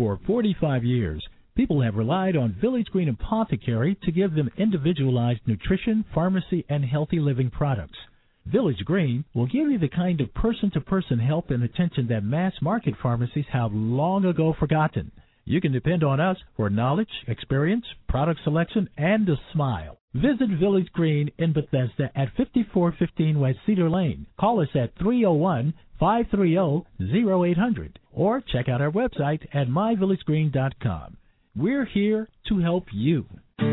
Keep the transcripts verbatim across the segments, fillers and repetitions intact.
For forty-five years, people have relied on Village Green Apothecary to give them individualized nutrition, pharmacy, and healthy living products. Village Green will give you the kind of person-to-person help and attention that mass-market pharmacies have long ago forgotten. You can depend on us for knowledge, experience, product selection, and a smile. Visit Village Green in Bethesda at fifty-four fifteen West Cedar Lane. Call us at three oh one, five three oh, oh eight hundred or check out our website at my village green dot com. We're here to help you.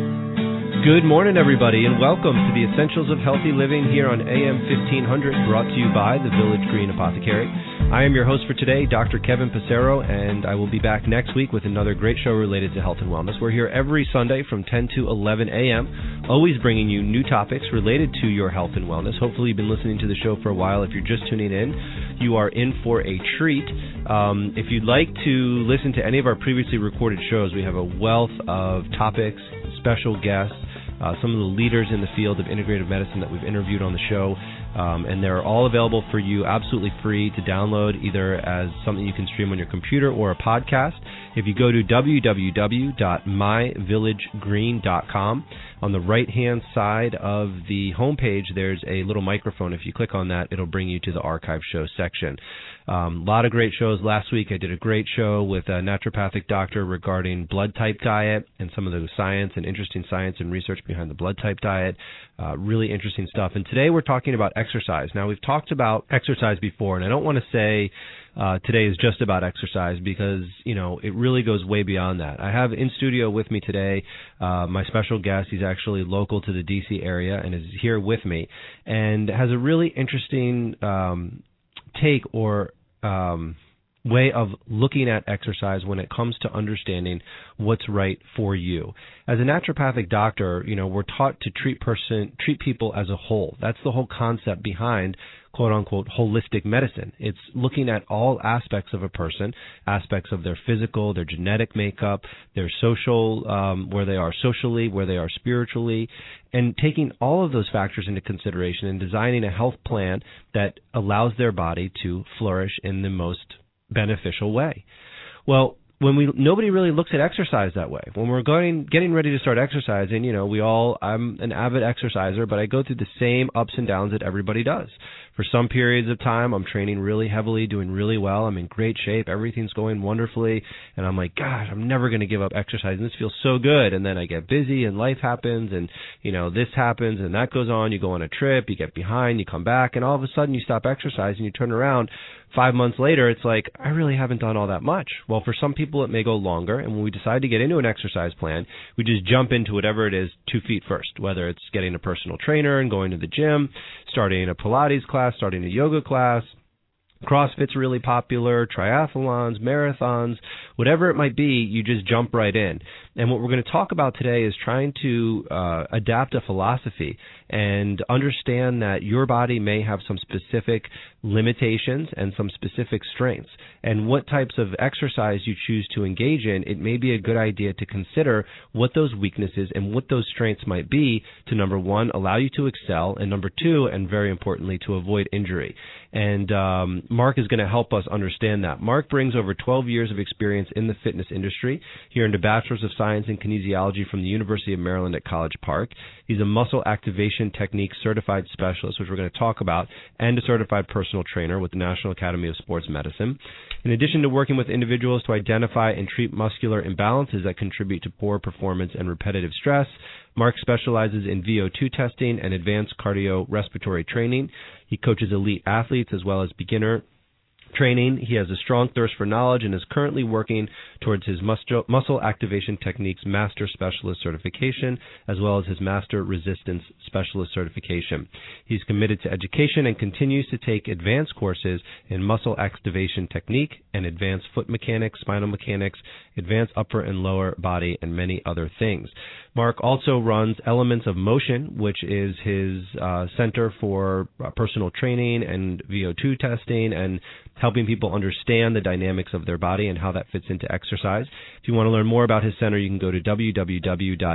Good morning, everybody, and welcome to the Essentials of Healthy Living here on A M fifteen hundred, brought to you by the Village Green Apothecary. I am your host for today, Doctor Kevin Passero, and I will be back next week with another great show related to health and wellness. We're here every Sunday from ten to eleven a.m., always bringing you new topics related to your health and wellness. Hopefully you've been listening to the show for a while. If you're just tuning in, you are in for a treat. Um, if you'd like to listen to any of our previously recorded shows, we have a wealth of topics, special guests, Uh, some of the leaders in the field of integrative medicine that we've interviewed on the show, um, and they're all available for you absolutely free to download, either as something you can stream on your computer or a podcast. If you go to w w w dot my village green dot com, on the right-hand side of the homepage, there's a little microphone. If you click on that, it'll bring you to the archive show section. A um, lot of great shows. Last week I did a great show with a naturopathic doctor regarding blood type diet and some of the science and interesting science and research behind the blood type diet. Uh, really interesting stuff. And today we're talking about exercise. Now, we've talked about exercise before, and I don't want to say uh, today is just about exercise because, you know, it really goes way beyond that. I have in studio with me today uh, my special guest. He's actually local to the D C area and is here with me and has a really interesting um, take or um, way of looking at exercise when it comes to understanding what's right for you. As a naturopathic doctor, you know, we're taught to treat person, treat people as a whole. That's the whole concept behind quote-unquote holistic medicine. It's looking at all aspects of a person, aspects of their physical, their genetic makeup, their social, um, where they are socially, where they are spiritually, and taking all of those factors into consideration and designing a health plan that allows their body to flourish in the most beneficial way. Well, when we nobody really looks at exercise that way. When we're going getting ready to start exercising, you know, we all I'm an avid exerciser, but I go through the same ups and downs that everybody does. For some periods of time, I'm training really heavily, doing really well. I'm in great shape. Everything's going wonderfully. And I'm like, gosh, I'm never going to give up exercising. This feels so good. And then I get busy and life happens and, you know, this happens and that goes on. You go on a trip, you get behind, you come back, and all of a sudden you stop exercising, you turn around. Five months later, it's like, I really haven't done all that much. Well, for some people, it may go longer. And when we decide to get into an exercise plan, we just jump into whatever it is two feet first, whether it's getting a personal trainer and going to the gym, starting a Pilates class, starting a yoga class. CrossFit's really popular, triathlons, marathons, whatever it might be, you just jump right in. And what we're going to talk about today is trying to uh, adapt a philosophy and understand that your body may have some specific limitations and some specific strengths. And what types of exercise you choose to engage in, it may be a good idea to consider what those weaknesses and what those strengths might be to, number one, allow you to excel, and number two, and very importantly, to avoid injury. And um, Mark is going to help us understand that. Mark brings over twelve years of experience in the fitness industry. He earned a Bachelor's of Science in Kinesiology from the University of Maryland at College Park. He's a muscle activation technique certified specialist, which we're going to talk about, and a certified personal trainer with the National Academy of Sports Medicine. In addition to working with individuals to identify and treat muscular imbalances that contribute to poor performance and repetitive stress, Mark specializes in V O two testing and advanced cardiorespiratory training. He coaches elite athletes as well as beginner training. He has a strong thirst for knowledge and is currently working towards his muscle, muscle activation techniques master specialist certification, as well as his master resistance specialist certification. He's committed to education and continues to take advanced courses in muscle activation technique and advanced foot mechanics, spinal mechanics, advanced upper and lower body, and many other things. Mark also runs Elements of Motion, which is his uh, center for uh, personal training and V O two testing and helping people understand the dynamics of their body and how that fits into exercise. If you want to learn more about his center, you can go to w w w dot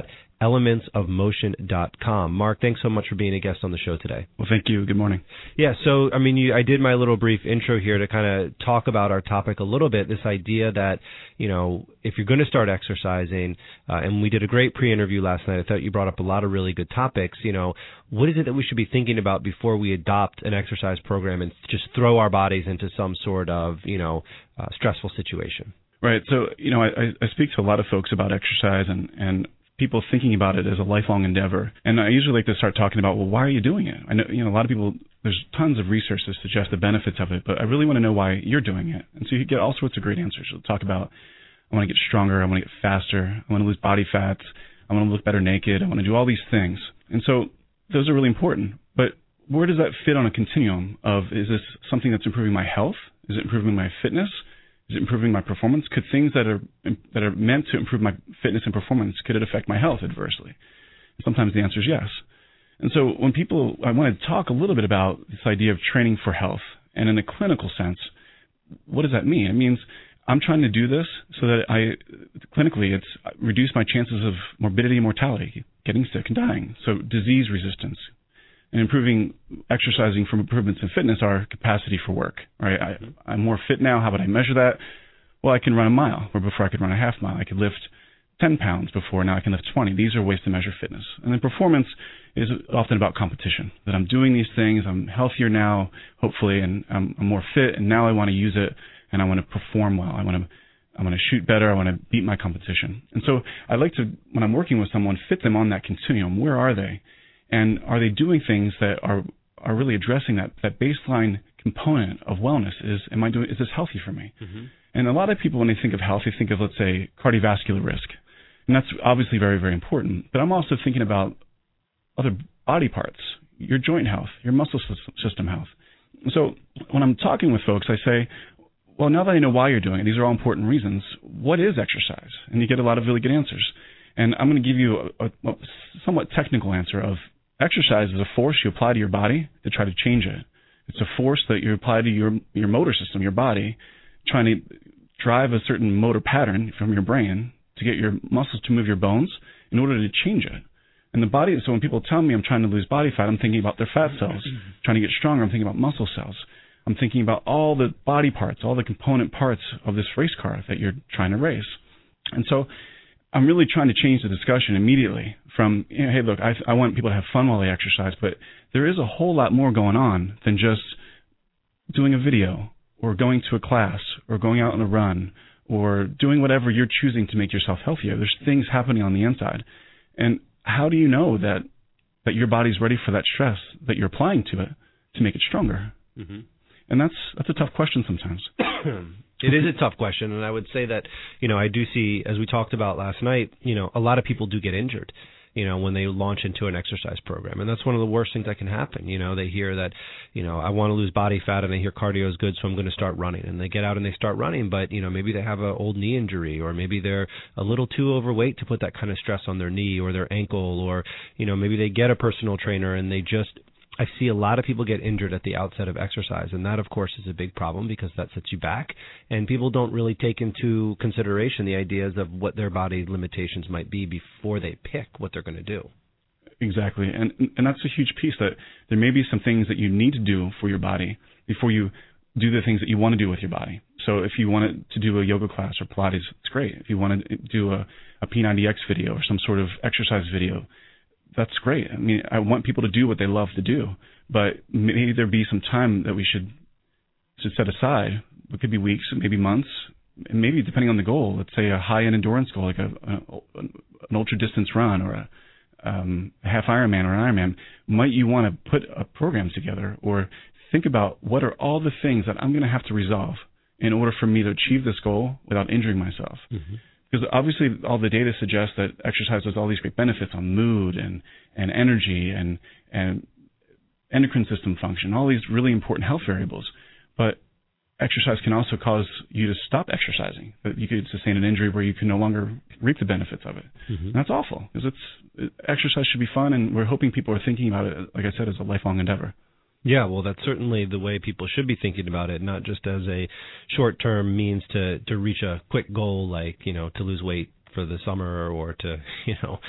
elements of motion dot com. Mark, thanks so much for being a guest on the show today. Well, thank you. Good morning. Yeah, so, I mean, you, I did my little brief intro here to kind of talk about our topic a little bit, this idea that, you know, if you're going to start exercising, uh, and we did a great pre-interview last night, I thought you brought up a lot of really good topics, you know, what is it that we should be thinking about before we adopt an exercise program and just throw our bodies into some sort of, you know, uh, stressful situation? Right. So, you know, I, I speak to a lot of folks about exercise and, and people thinking about it as a lifelong endeavor. And I usually like to start talking about, well, why are you doing it? I know, you know, a lot of people, there's tons of research that suggests the benefits of it, but I really want to know why you're doing it. And so you get all sorts of great answers. You'll talk about, I want to get stronger, I want to get faster, I want to lose body fat, I want to look better naked, I want to do all these things. And so those are really important. But where does that fit on a continuum of, is this something that's improving my health? Is it improving my fitness? Is it improving my performance? Could things that are that are meant to improve my fitness and performance, could it affect my health adversely? Sometimes the answer is yes. And so when people, I want to talk a little bit about this idea of training for health. And in a clinical sense, what does that mean? It means I'm trying to do this so that I, clinically, it's reduce my chances of morbidity and mortality, getting sick and dying. So disease resistance. And improving, exercising from improvements in fitness are capacity for work, right? I, I'm more fit now. How would I measure that? Well, I can run a mile, where before I could run a half mile. I could lift ten pounds before, now I can lift twenty. These are ways to measure fitness. And then performance is often about competition, that I'm doing these things, I'm healthier now, hopefully, and I'm, I'm more fit, and now I want to use it, and I want to perform well. I want to I want to shoot better. I want to beat my competition. And so I like to, when I'm working with someone, fit them on that continuum. Where are they? And are they doing things that are, are really addressing that, that baseline component of wellness? Is am I doing? Is this healthy for me? Mm-hmm. And a lot of people, when they think of health, they think of, let's say, cardiovascular risk. And that's obviously very, very important. But I'm also thinking about other body parts, your joint health, your muscle system health. So when I'm talking with folks, I say, well, now that I know why you're doing it, these are all important reasons, what is exercise? And you get a lot of really good answers. And I'm going to give you a, a, a somewhat technical answer of, exercise is a force you apply to your body to try to change it. It's a force that you apply to your your motor system, your body, trying to drive a certain motor pattern from your brain to get your muscles to move your bones in order to change it. And the body, so when people tell me I'm trying to lose body fat, I'm thinking about their fat cells. Trying to get stronger, I'm thinking about muscle cells. I'm thinking about all the body parts, all the component parts of this race car that you're trying to race. And so I'm really trying to change the discussion immediately from, you know, hey, look, I, I want people to have fun while they exercise, but there is a whole lot more going on than just doing a video or going to a class or going out on a run or doing whatever you're choosing to make yourself healthier. There's things happening on the inside. And how do you know that, that your body's ready for that stress that you're applying to it to make it stronger? Mm-hmm. And that's that's a tough question sometimes. It is a tough question, and I would say that, you know, I do see, as we talked about last night, you know, a lot of people do get injured, you know, when they launch into an exercise program. And that's one of the worst things that can happen. You know, they hear that, you know, I want to lose body fat, and they hear cardio is good, so I'm going to start running. And they get out and they start running, but, you know, maybe they have an old knee injury, or maybe they're a little too overweight to put that kind of stress on their knee or their ankle, or, you know, maybe they get a personal trainer and they just, I see a lot of people get injured at the outset of exercise, and that, of course, is a big problem because that sets you back, and people don't really take into consideration the ideas of what their body limitations might be before they pick what they're going to do. Exactly, and and that's a huge piece, that there may be some things that you need to do for your body before you do the things that you want to do with your body. So if you wanted to do a yoga class or Pilates, it's great. If you want to do a, a P ninety X video or some sort of exercise video, that's great. I mean, I want people to do what they love to do, but maybe there be some time that we should, should set aside. It could be weeks, maybe months, and maybe depending on the goal. Let's say a high-end endurance goal, like a, a an ultra-distance run or a, um, a half Ironman or an Ironman. Might you want to put a program together or think about what are all the things that I'm going to have to resolve in order for me to achieve this goal without injuring myself? Mm-hmm. Because obviously all the data suggests that exercise has all these great benefits on mood and, and energy and, and endocrine system function, all these really important health variables. But exercise can also cause you to stop exercising. That you could sustain an injury where you can no longer reap the benefits of it. Mm-hmm. And that's awful, because it's, it, exercise should be fun, and we're hoping people are thinking about it, like I said, as a lifelong endeavor. Yeah, well, that's certainly the way people should be thinking about it, not just as a short-term means to, to reach a quick goal like, you know, to lose weight for the summer or to, you know,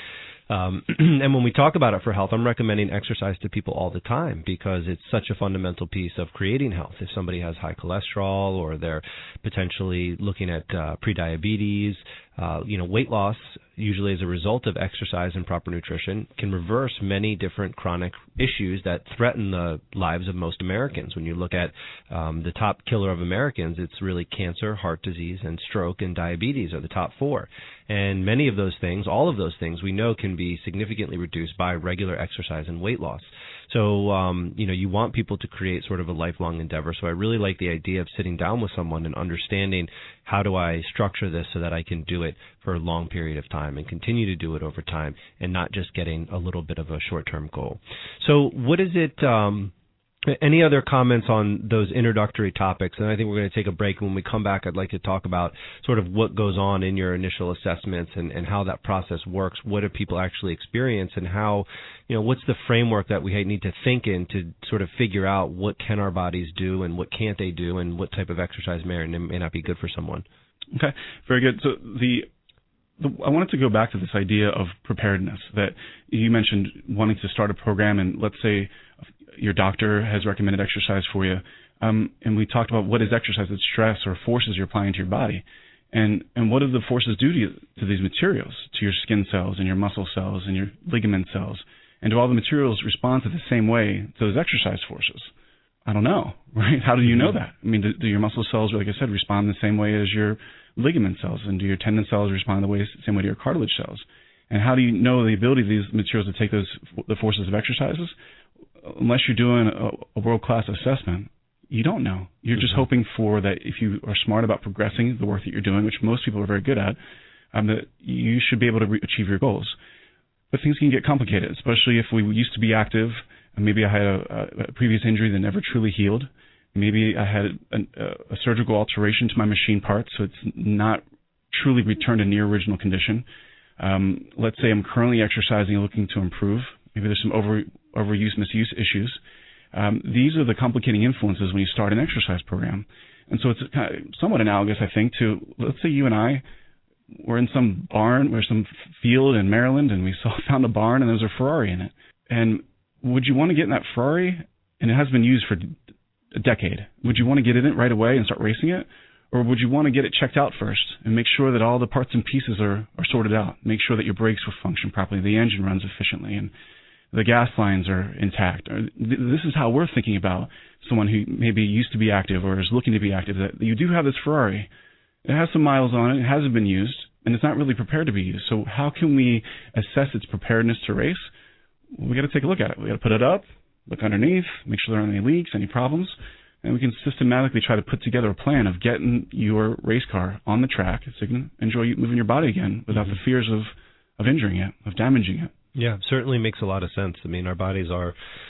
Um, and when we talk about it for health, I'm recommending exercise to people all the time because it's such a fundamental piece of creating health. If somebody has high cholesterol or they're potentially looking at uh, prediabetes, uh, you know, weight loss, usually as a result of exercise and proper nutrition, can reverse many different chronic issues that threaten the lives of most Americans. When you look at um, the top killer of Americans, it's really cancer, heart disease, and stroke and diabetes are the top four. And many of those things, all of those things, we know can be significantly reduced by regular exercise and weight loss. So, um, you know, you want people to create sort of a lifelong endeavor. So I really like the idea of sitting down with someone and understanding how do I structure this so that I can do it for a long period of time and continue to do it over time and not just getting a little bit of a short-term goal. So what is it... Um, Any other comments on those introductory topics? And I think we're going to take a break. When we come back, I'd like to talk about sort of what goes on in your initial assessments and, and how that process works. What do people actually experience, and how, you know, what's the framework that we need to think in to sort of figure out what can our bodies do and what can't they do, and what type of exercise may or may not be good for someone. Okay, very good. So the The, I wanted to go back to this idea of preparedness that you mentioned, wanting to start a program, and let's say your doctor has recommended exercise for you, um, and we talked about what is exercise. It's stress or forces you're applying to your body, and and what do the forces do to, you, to these materials, to your skin cells and your muscle cells and your ligament cells, and do all the materials respond to the same way to those exercise forces? I don't know, right? How do you know that? I mean, do, do your muscle cells, like I said, respond the same way as your ligament cells, and do your tendon cells respond the way, same way to your cartilage cells? And how do you know the ability of these materials to take those the forces of exercises? Unless you're doing a, a world-class assessment, you don't know. You're just mm-hmm. hoping for that if you are smart about progressing the work that you're doing, which most people are very good at, um, that you should be able to re- achieve your goals. But things can get complicated, especially if we used to be active, and maybe I had a, a previous injury that never truly healed. Maybe I had a, a surgical alteration to my machine parts, so it's not truly returned to near original condition. Um, let's say I'm currently exercising and looking to improve. Maybe there's some over overuse, misuse issues. Um, these are the complicating influences when you start an exercise program. And so it's kind of somewhat analogous, I think, to, let's say you and I were in some barn or some field in Maryland, and we saw found a barn and there was a Ferrari in it. And would you want to get in that Ferrari? And it has been used for a decade. Would you want to get in it right away and start racing it? Or would you want to get it checked out first and make sure that all the parts and pieces are, are sorted out? Make sure that your brakes will function properly, the engine runs efficiently, and the gas lines are intact. Or th- this is how we're thinking about someone who maybe used to be active or is looking to be active, that you do have this Ferrari. It has some miles on it. It hasn't been used, and it's not really prepared to be used. So how can we assess its preparedness to race? Well, we got to take a look at it. We got to put it up, look underneath, make sure there aren't any leaks, any problems, and we can systematically try to put together a plan of getting your race car on the track so you can enjoy moving your body again without mm-hmm. the fears of, of injuring it, of damaging it. Yeah, certainly makes a lot of sense. I mean, our bodies are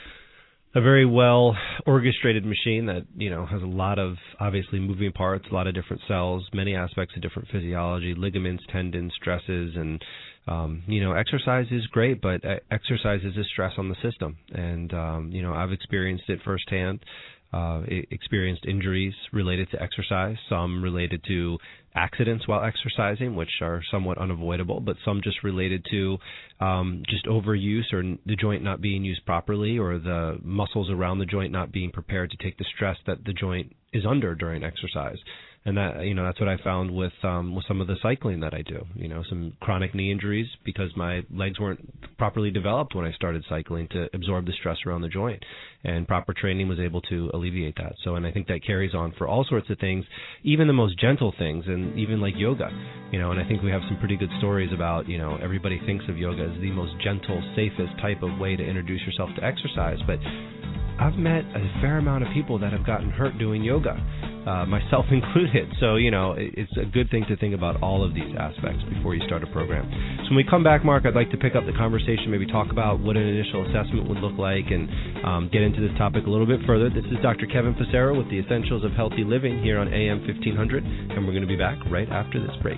a very well orchestrated machine that, you know, has a lot of obviously moving parts, a lot of different cells, many aspects of different physiology, ligaments, tendons, stresses, and um, you know, exercise is great, but exercise is a stress on the system. And um, you know, I've experienced it firsthand. Uh, experienced injuries related to exercise, some related to accidents while exercising, which are somewhat unavoidable, but some just related to um, just overuse or the joint not being used properly, or the muscles around the joint not being prepared to take the stress that the joint is under during exercise. And that, you know, that's what I found with um, with some of the cycling that I do. You know, some chronic knee injuries because my legs weren't properly developed when I started cycling to absorb the stress around the joint, and proper training was able to alleviate that. So, and I think that carries on for all sorts of things, even the most gentle things, and even like yoga. You know, and I think we have some pretty good stories about, you know, everybody thinks of yoga as the most gentle, safest type of way to introduce yourself to exercise, but I've met a fair amount of people that have gotten hurt doing yoga, uh, myself included. So, you know, it's a good thing to think about all of these aspects before you start a program. So when we come back, Mark, I'd like to pick up the conversation, maybe talk about what an initial assessment would look like, and um, get into this topic a little bit further. This is Doctor Kevin Passero with the Essentials of Healthy Living here on A M fifteen hundred, and we're going to be back right after this break.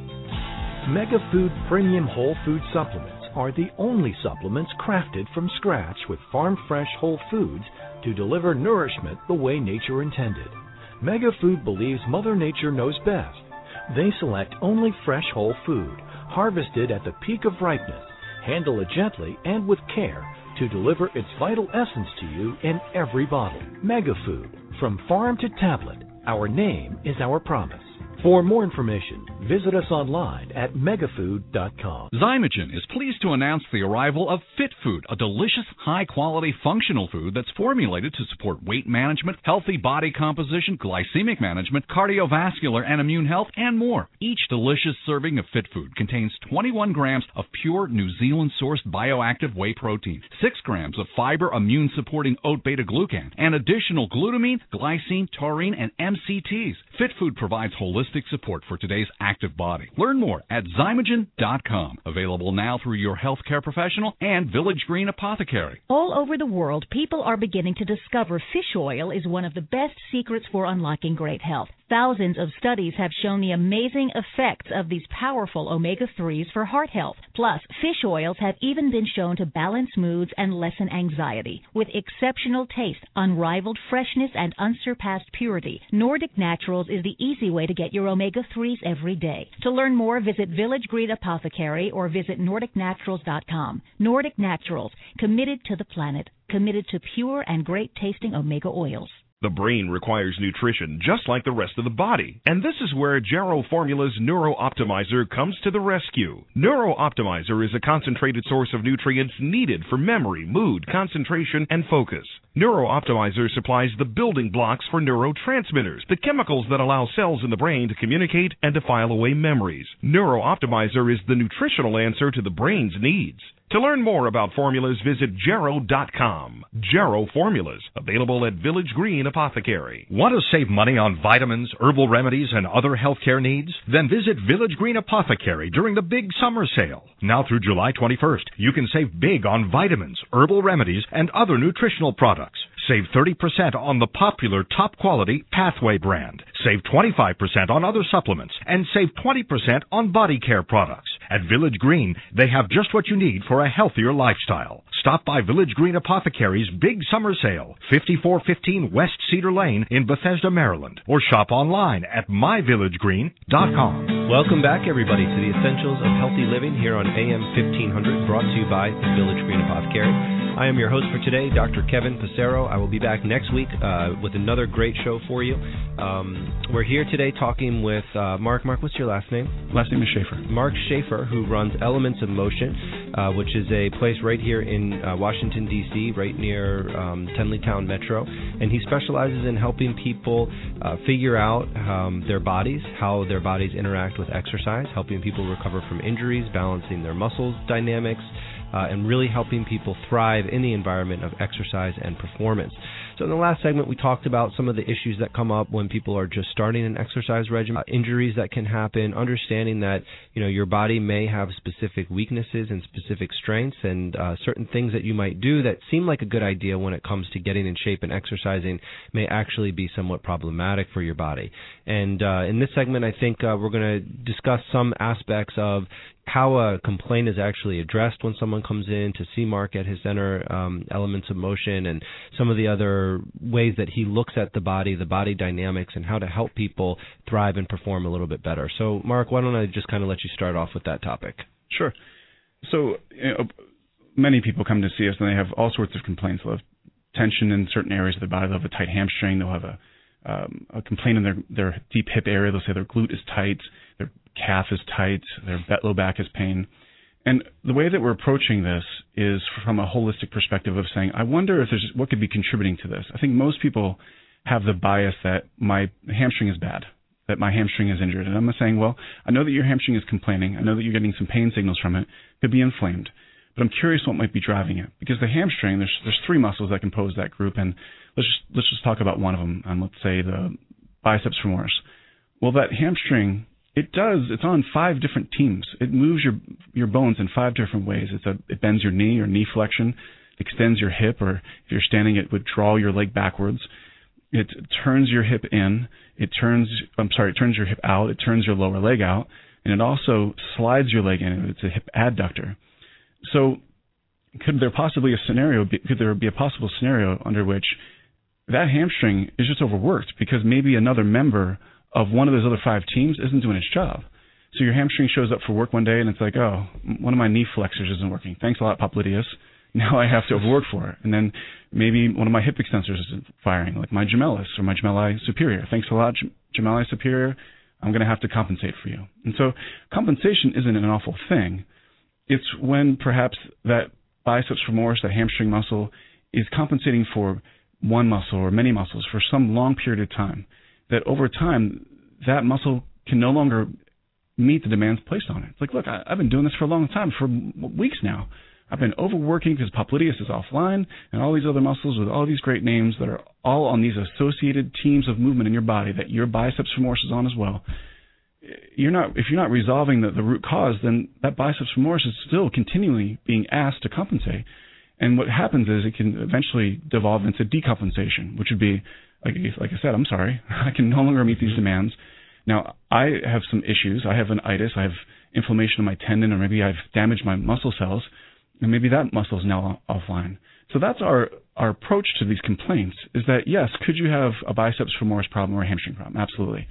Mega Food Premium Whole Food Supplements are the only supplements crafted from scratch with farm-fresh whole foods to deliver nourishment the way nature intended. Mega Food believes Mother Nature knows best. They select only fresh whole food, harvested at the peak of ripeness, handle it gently and with care to deliver its vital essence to you in every bottle. MegaFood. From farm to tablet, our name is our promise. For more information, visit us online at megafood dot com. Zymogen is pleased to announce the arrival of FitFood, a delicious, high-quality, functional food that's formulated to support weight management, healthy body composition, glycemic management, cardiovascular and immune health, and more. Each delicious serving of FitFood contains twenty-one grams of pure New Zealand-sourced bioactive whey protein, six grams of fiber immune-supporting oat beta-glucan, and additional glutamine, glycine, taurine, and M C Ts. FitFood provides holistic support for today's active body. Learn more at zymogen dot com. Available now through your healthcare professional and Village Green Apothecary. All over the world, people are beginning to discover fish oil is one of the best secrets for unlocking great health. Thousands of studies have shown the amazing effects of these powerful omega threes for heart health. Plus, fish oils have even been shown to balance moods and lessen anxiety. With exceptional taste, unrivaled freshness, and unsurpassed purity, Nordic Naturals is the easy way to get your omega threes every day. To learn more, visit Village Green Apothecary or visit nordic naturals dot com. Nordic Naturals, committed to the planet, committed to pure and great-tasting omega oils. The brain requires nutrition just like the rest of the body, and this is where Jarrow Formula's Neuro Optimizer comes to the rescue. Neuro Optimizer is a concentrated source of nutrients needed for memory, mood, concentration, and focus. Neuro Optimizer supplies the building blocks for neurotransmitters, the chemicals that allow cells in the brain to communicate and to file away memories. Neuro Optimizer is the nutritional answer to the brain's needs. To learn more about formulas, visit jarrow dot com. Jarrow Formulas, available at Village Green Apothecary. Want to save money on vitamins, herbal remedies, and other healthcare needs? Then visit Village Green Apothecary during the big summer sale. Now through July twenty-first, you can save big on vitamins, herbal remedies, and other nutritional products. Save thirty percent on the popular top-quality Pathway brand. Save twenty-five percent on other supplements. And save twenty percent on body care products. At Village Green, they have just what you need for a healthier lifestyle. Stop by Village Green Apothecary's Big Summer Sale, fifty-four fifteen West Cedar Lane in Bethesda, Maryland. Or shop online at my village green dot com. Welcome back, everybody, to the Essentials of Healthy Living here on A M fifteen hundred, brought to you by the Village Green Apothecary. I am your host for today, Doctor Kevin Passero. I will be back next week uh, with another great show for you. Um, we're here today talking with uh, Mark. Mark, what's your last name? Last name is Schaefer. Mark Schaefer, who runs Elements of Motion, uh, which is a place right here in uh, Washington, D C, right near um, Tenleytown Metro. And he specializes in helping people uh, figure out um, their bodies, how their bodies interact with exercise, helping people recover from injuries, balancing their muscles dynamics, Uh, and really helping people thrive in the environment of exercise and performance. So in the last segment, we talked about some of the issues that come up when people are just starting an exercise regimen, uh, injuries that can happen, understanding that, you know, your body may have specific weaknesses and specific strengths, and uh, certain things that you might do that seem like a good idea when it comes to getting in shape and exercising may actually be somewhat problematic for your body. And uh, in this segment, I think uh, we're going to discuss some aspects of how a complaint is actually addressed when someone comes in to see Mark at his center, um, Elements of Motion, and some of the other ways that he looks at the body, the body dynamics, and how to help people thrive and perform a little bit better. So, Mark, why don't I just kind of let you start off with that topic? Sure. So, you know, many people come to see us, and they have all sorts of complaints. They'll have tension in certain areas of their body. They'll have a tight hamstring. They'll have a, um, a complaint in their, their deep hip area. They'll say their glute is tight, their calf is tight, their low back is pain. And the way that we're approaching this is from a holistic perspective of saying, I wonder if there's what could be contributing to this. I think most people have the bias that my hamstring is bad, that my hamstring is injured. And I'm saying, well, I know that your hamstring is complaining. I know that you're getting some pain signals from it. It could be inflamed. But I'm curious what might be driving it. Because the hamstring, there's there's three muscles that compose that group. And let's just, let's just talk about one of them. And let's say the biceps femoris. Well, that hamstring, it does. It's on five different teams. It moves your your bones in five different ways. It's a, it bends your knee or knee flexion, extends your hip, or if you're standing, it would draw your leg backwards. It turns your hip in. It turns. I'm sorry. It turns your hip out. It turns your lower leg out, and it also slides your leg in. It's a hip adductor. So, could there possibly a scenario? Be, could there be a possible scenario under which that hamstring is just overworked because maybe another member of one of those other five teams isn't doing its job? So your hamstring shows up for work one day, and it's like, oh, one of my knee flexors isn't working. Thanks a lot, Popliteus. Now I have to overwork for it. And then maybe one of my hip extensors isn't firing, like my gemellus or my gemelli superior. Thanks a lot, gemelli superior. I'm going to have to compensate for you. And so compensation isn't an awful thing. It's when perhaps that biceps femoris, that hamstring muscle, is compensating for one muscle or many muscles for some long period of time, that over time that muscle can no longer meet the demands placed on it. It's like, look, I, I've been doing this for a long time, for weeks now. I've been overworking because Popliteus is offline and all these other muscles with all these great names that are all on these associated teams of movement in your body that your biceps femoris is on as well. You're not, if you're not resolving the, the root cause, then that biceps femoris is still continually being asked to compensate. And what happens is it can eventually devolve into decompensation, which would be, like, like I said, I'm sorry, I can no longer meet these demands. Now, I have some issues. I have an itis. I have inflammation in my tendon, or maybe I've damaged my muscle cells. And maybe that muscle is now offline. So that's our, our approach to these complaints, is that, yes, could you have a biceps femoris problem or a hamstring problem? Absolutely.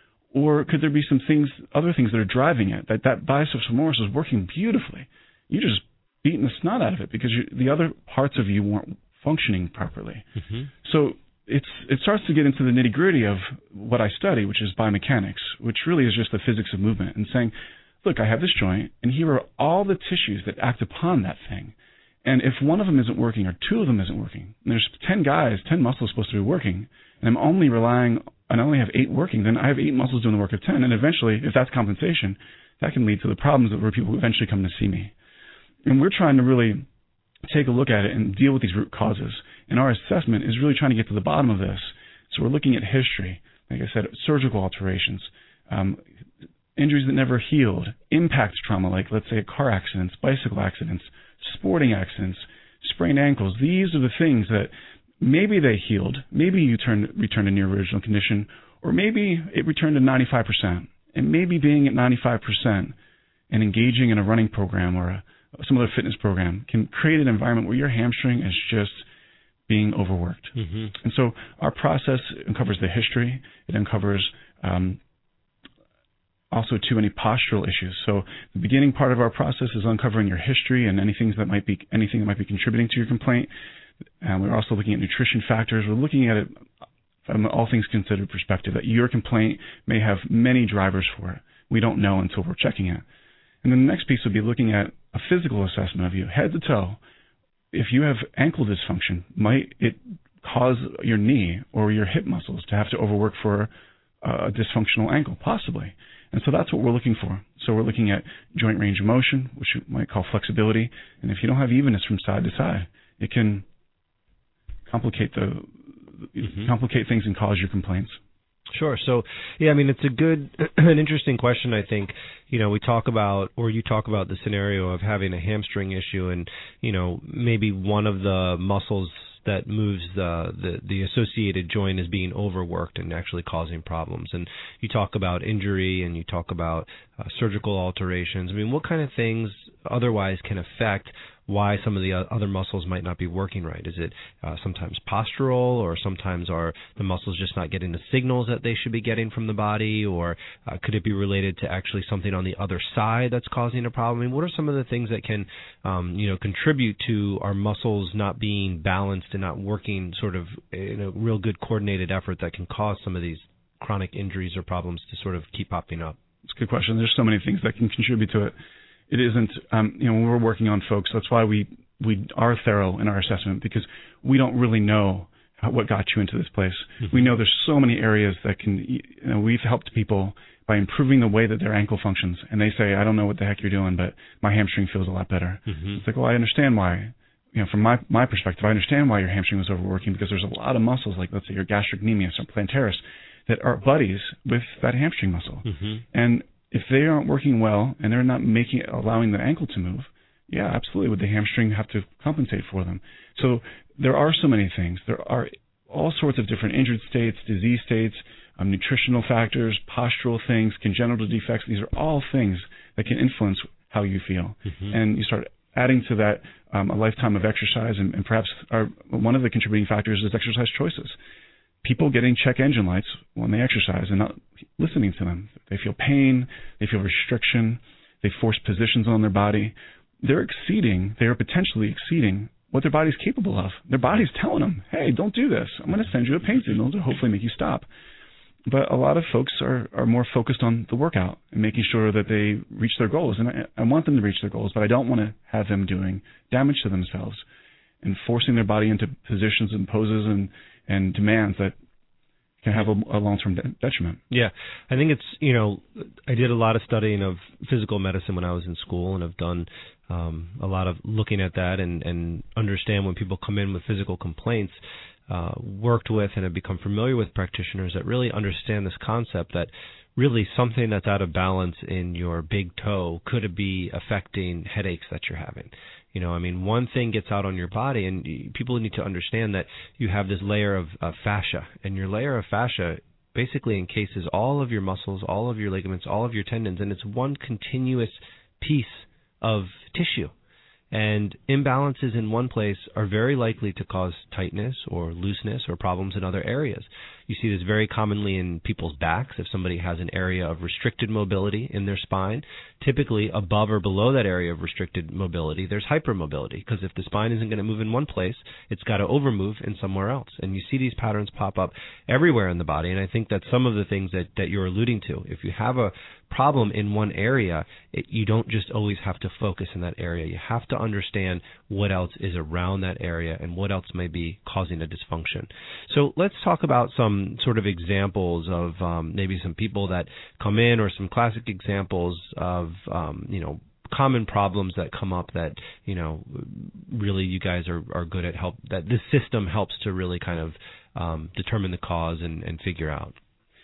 Or could there be some things, other things that are driving it, that that biceps femoris is working beautifully. You're just beating the snot out of it because you, the other parts of you weren't functioning properly. Mm-hmm. So it's it starts to get into the nitty-gritty of what I study, which is biomechanics, which really is just the physics of movement, and saying, look, I have this joint, and here are all the tissues that act upon that thing. And if one of them isn't working or two of them isn't working, and there's ten guys, ten muscles supposed to be working, and I'm only relying, and I only have eight working, then I have eight muscles doing the work of ten. And eventually, if that's compensation, that can lead to the problems where people eventually come to see me. And we're trying to really take a look at it and deal with these root causes. And our assessment is really trying to get to the bottom of this. So we're looking at history, like I said, surgical alterations, um, injuries that never healed, impact trauma, like let's say car accidents, bicycle accidents, sporting accidents, sprained ankles. These are the things that maybe they healed, maybe you turned, returned to your original condition, or maybe it returned to ninety-five percent. And maybe being at ninety-five percent and engaging in a running program or a, some other fitness program can create an environment where your hamstring is just being overworked. Mm-hmm. And so our process uncovers the history. It uncovers um, also too many postural issues. So the beginning part of our process is uncovering your history and anything that might be anything that might be contributing to your complaint. And we're also looking at nutrition factors. We're looking at it from all things considered perspective, that your complaint may have many drivers for it. We don't know until we're checking it. And then the next piece would be looking at a physical assessment of you, head to toe. If you have ankle dysfunction, might it cause your knee or your hip muscles to have to overwork for a dysfunctional ankle? Possibly. And so that's what we're looking for. So we're looking at joint range of motion, which you might call flexibility. And if you don't have evenness from side to side, it can complicate the mm-hmm. complicate things and cause your complaints. Sure. So, yeah, I mean, it's a good, an interesting question, I think. You know, we talk about, or you talk about the scenario of having a hamstring issue and, you know, maybe one of the muscles that moves the, the, the associated joint is being overworked and actually causing problems. And you talk about injury and you talk about uh, surgical alterations. I mean, what kind of things otherwise can affect why some of the other muscles might not be working right? Is it uh, sometimes postural, or sometimes are the muscles just not getting the signals that they should be getting from the body, or uh, could it be related to actually something on the other side that's causing a problem? I mean, what are some of the things that can um, you know, contribute to our muscles not being balanced and not working sort of in a real good coordinated effort that can cause some of these chronic injuries or problems to sort of keep popping up? It's a good question. There's so many things that can contribute to it. It isn't, um, you know, when we're working on folks, that's why we, we are thorough in our assessment, because we don't really know how, what got you into this place. Mm-hmm. We know there's so many areas that can, you know, we've helped people by improving the way that their ankle functions. And they say, I don't know what the heck you're doing, but my hamstring feels a lot better. Mm-hmm. It's like, well, I understand why. You know, from my, my perspective, I understand why your hamstring was overworking, because there's a lot of muscles, like let's say your gastrocnemius or plantaris, that are buddies with that hamstring muscle. Mm-hmm. And if they aren't working well and they're not making allowing the ankle to move, yeah, absolutely, would the hamstring have to compensate for them? So there are so many things. There are all sorts of different injured states, disease states, um, nutritional factors, postural things, congenital defects. These are all things that can influence how you feel. Mm-hmm. And you start adding to that um, a lifetime of exercise, and, and perhaps our, one of the contributing factors is exercise choices. people getting check engine lights when they exercise and not listening to them. They feel pain, they feel restriction, they force positions on their body. They're exceeding, they are potentially exceeding what their body's capable of. Their body's telling them, hey, don't do this. I'm going to send you a pain signal to hopefully make you stop. But a lot of folks are, are more focused on the workout and making sure that they reach their goals. And I, I want them to reach their goals, but I don't want to have them doing damage to themselves and forcing their body into positions and poses and, and demands that can have a, a long-term de- detriment. Yeah, I think it's, you know, I did a lot of studying of physical medicine when I was in school, and I've done um, a lot of looking at that and, and understand when people come in with physical complaints, uh, worked with and have become familiar with practitioners that really understand this concept that really something that's out of balance in your big toe could be affecting headaches that you're having. You know, I mean, one thing gets out on your body, and people need to understand that you have this layer of uh, fascia, and your layer of fascia basically encases all of your muscles, all of your ligaments, all of your tendons, and it's one continuous piece of tissue. And imbalances in one place are very likely to cause tightness or looseness or problems in other areas. You see this very commonly in people's backs. If somebody has an area of restricted mobility in their spine, typically above or below that area of restricted mobility, there's hypermobility, because if the spine isn't going to move in one place, it's got to overmove in somewhere else. And you see these patterns pop up everywhere in the body, and I think that's some of the things that, that you're alluding to. If you have a problem in one area, it, you don't just always have to focus in that area. You have to understand what else is around that area and what else may be causing a dysfunction. So let's talk about some sort of examples of um, maybe some people that come in, or some classic examples of, um, you know, common problems that come up that, you know, really you guys are, are good at help, that this system helps to really kind of um, determine the cause and, and figure out.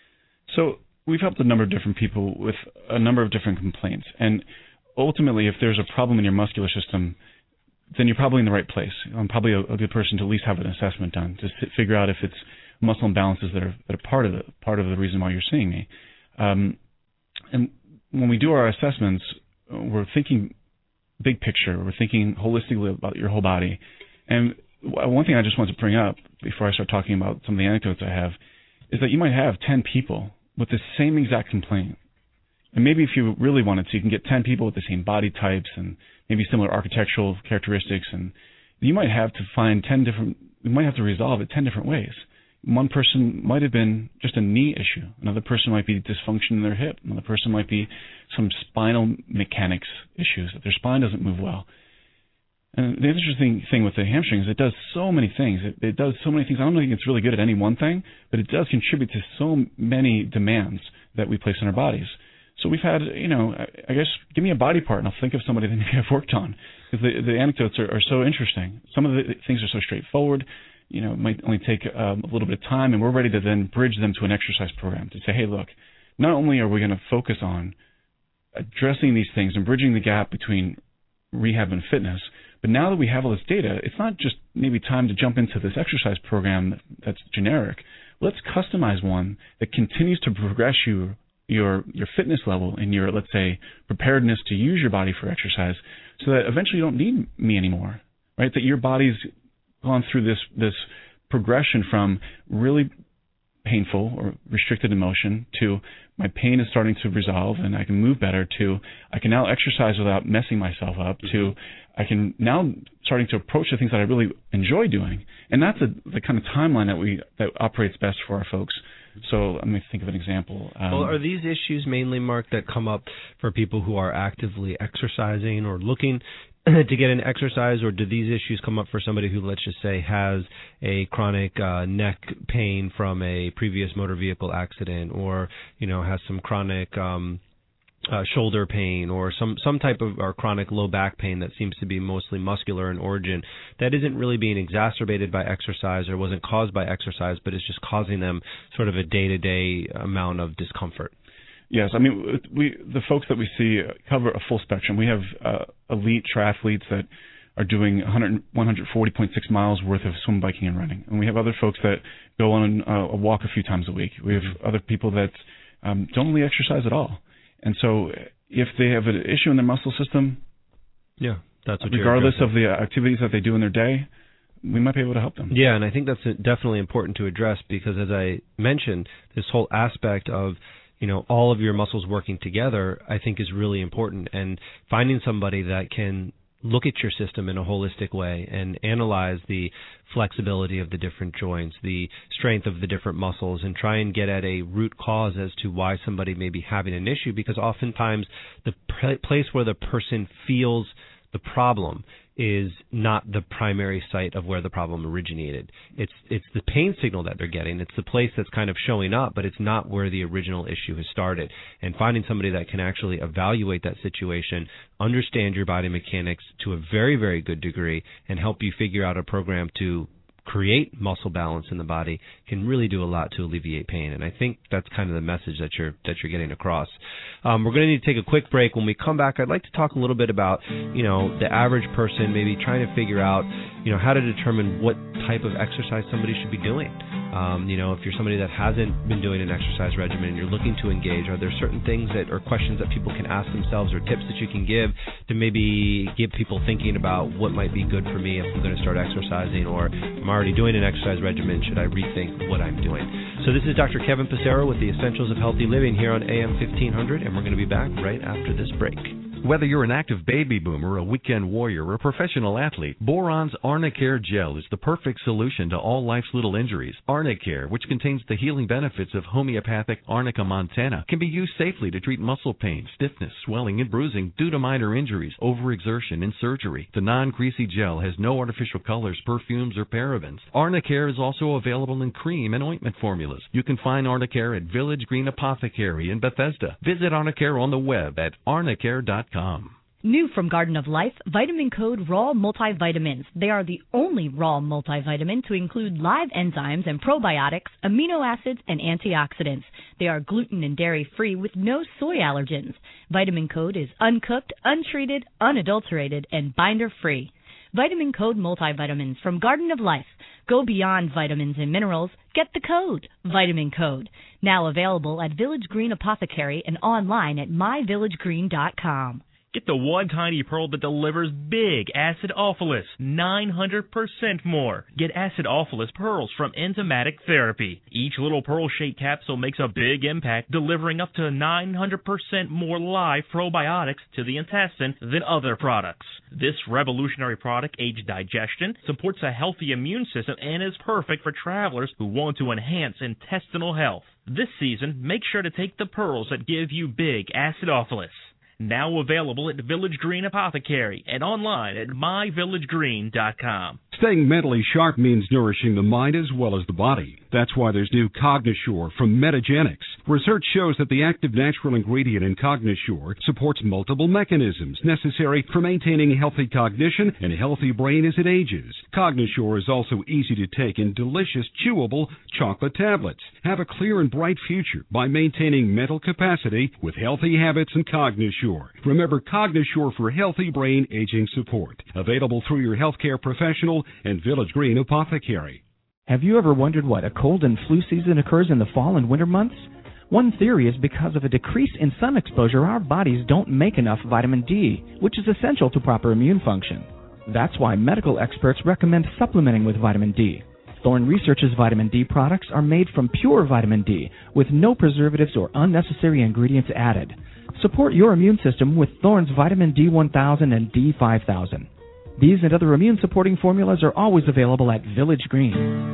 So we've helped a number of different people with a number of different complaints. And ultimately, if there's a problem in your muscular system, then you're probably in the right place. I'm probably a, a good person to at least have an assessment done to figure out if it's muscle imbalances that are, that are part of the part of the reason why you're seeing me. Um, and when we do our assessments, we're thinking big picture. We're thinking holistically about your whole body. And one thing I just want to bring up before I start talking about some of the anecdotes I have is that you might have ten people with the same exact complaint. And maybe if you really wanted to, you can get ten people with the same body types and maybe similar architectural characteristics, and you might have to find ten different, you might have to resolve it ten different ways. One person might have been just a knee issue. Another person might be dysfunction in their hip. Another person might be some spinal mechanics issues, that their spine doesn't move well. And the interesting thing with the hamstring is it does so many things. It, it does so many things. I don't think it's really good at any one thing, but it does contribute to so many demands that we place on our bodies. So we've had, you know, I guess, give me a body part and I'll think of somebody that maybe I've worked on. Because the, the anecdotes are, are so interesting. Some of the things are so straightforward. You know, it might only take um, a little bit of time, and we're ready to then bridge them to an exercise program to say, hey, look, not only are we going to focus on addressing these things and bridging the gap between rehab and fitness, but now that we have all this data, it's not just maybe time to jump into this exercise program that's generic. Let's customize one that continues to progress you your your fitness level and your, let's say, preparedness to use your body for exercise, so that eventually you don't need me anymore, right? That your body's gone through this this progression from really painful or restricted emotion to my pain is starting to resolve and I can move better, to I can now exercise without messing myself up, to I can now starting to approach the things that I really enjoy doing. And that's a, the kind of timeline that we that operates best for our folks. So let me think of an example. Um, well, are these issues mainly, Mark, that come up for people who are actively exercising or looking to get an exercise, or do these issues come up for somebody who, let's just say, has a chronic uh, neck pain from a previous motor vehicle accident, or, you know, has some chronic um, uh, shoulder pain, or some, some type of or chronic low back pain that seems to be mostly muscular in origin, that isn't really being exacerbated by exercise or wasn't caused by exercise, but is just causing them sort of a day-to-day amount of discomfort? Yes, I mean, we the folks that we see cover a full spectrum. We have uh, elite triathletes that are doing one hundred forty point six miles worth of swim, biking, and running. And we have other folks that go on a walk a few times a week. We have other people that um, don't really exercise at all. And so if they have an issue in their muscle system, yeah, that's what regardless of the activities that they do in their day, we might be able to help them. Yeah, and I think that's definitely important to address because, as I mentioned, this whole aspect of, you know, all of your muscles working together, I think is really important. And finding somebody that can look at your system in a holistic way and analyze the flexibility of the different joints, the strength of the different muscles, and try and get at a root cause as to why somebody may be having an issue, because oftentimes the pr- place where the person feels the problem is not the primary site of where the problem originated. It's it's the pain signal that they're getting. It's the place that's kind of showing up, but it's not where the original issue has started. And finding somebody that can actually evaluate that situation, understand your body mechanics to a very, very good degree, and help you figure out a program to create muscle balance in the body can really do a lot to alleviate pain. And I think that's kind of the message that you're that you're getting across. Um, we're going to need to take a quick break. When we come back, I'd like to talk a little bit about, you know, the average person maybe trying to figure out, you know, how to determine what type of exercise somebody should be doing. Um, you know, if you're somebody that hasn't been doing an exercise regimen and you're looking to engage, are there certain things that or questions that people can ask themselves or tips that you can give to maybe get people thinking about what might be good for me if I'm going to start exercising, or I'm already doing an exercise regimen, should I rethink what I'm doing? So this is Doctor Kevin Passero with the Essentials of Healthy Living here on A M fifteen hundred, and we're going to be back right after this break. Whether you're an active baby boomer, a weekend warrior, or a professional athlete, Boron's Arnicare Gel is the perfect solution to all life's little injuries. Arnicare, which contains the healing benefits of homeopathic Arnica montana, can be used safely to treat muscle pain, stiffness, swelling, and bruising due to minor injuries, overexertion, and surgery. The non-greasy gel has no artificial colors, perfumes, or parabens. Arnicare is also available in cream and ointment formulas. You can find Arnicare at Village Green Apothecary in Bethesda. Visit Arnicare on the web at arnicare dot com. New from Garden of Life, Vitamin Code Raw Multivitamins. They are the only raw multivitamin to include live enzymes and probiotics, amino acids, and antioxidants. They are gluten and dairy-free with no soy allergens. Vitamin Code is uncooked, untreated, unadulterated, and binder-free. Vitamin Code Multivitamins from Garden of Life. Go beyond vitamins and minerals. Get the code, Vitamin Code. Now available at Village Green Apothecary and online at my village green dot com. Get the one tiny pearl that delivers big acidophilus, nine hundred percent more. Get acidophilus pearls from Enzymatic Therapy. Each little pearl-shaped capsule makes a big impact, delivering up to nine hundred percent more live probiotics to the intestine than other products. This revolutionary product aids digestion, supports a healthy immune system, and is perfect for travelers who want to enhance intestinal health. This season, make sure to take the pearls that give you big acidophilus. Now available at Village Green Apothecary and online at my village green dot com. Staying mentally sharp means nourishing the mind as well as the body. That's why there's new Cognisure from Metagenics. Research shows that the active natural ingredient in Cognisure supports multiple mechanisms necessary for maintaining healthy cognition and a healthy brain as it ages. Cognisure is also easy to take in delicious, chewable chocolate tablets. Have a clear and bright future by maintaining mental capacity with healthy habits and Cognisure. Remember Cognisure for healthy brain aging support. Available through your healthcare professional and Village Green Apothecary. Have you ever wondered why a cold and flu season occurs in the fall and winter months? One theory is because of a decrease in sun exposure, our bodies don't make enough vitamin D, which is essential to proper immune function. That's why medical experts recommend supplementing with vitamin D. Thorne Research's vitamin D products are made from pure vitamin D with no preservatives or unnecessary ingredients added. Support your immune system with Thorne's vitamin D one thousand and D five thousand. These and other immune-supporting formulas are always available at Village Green.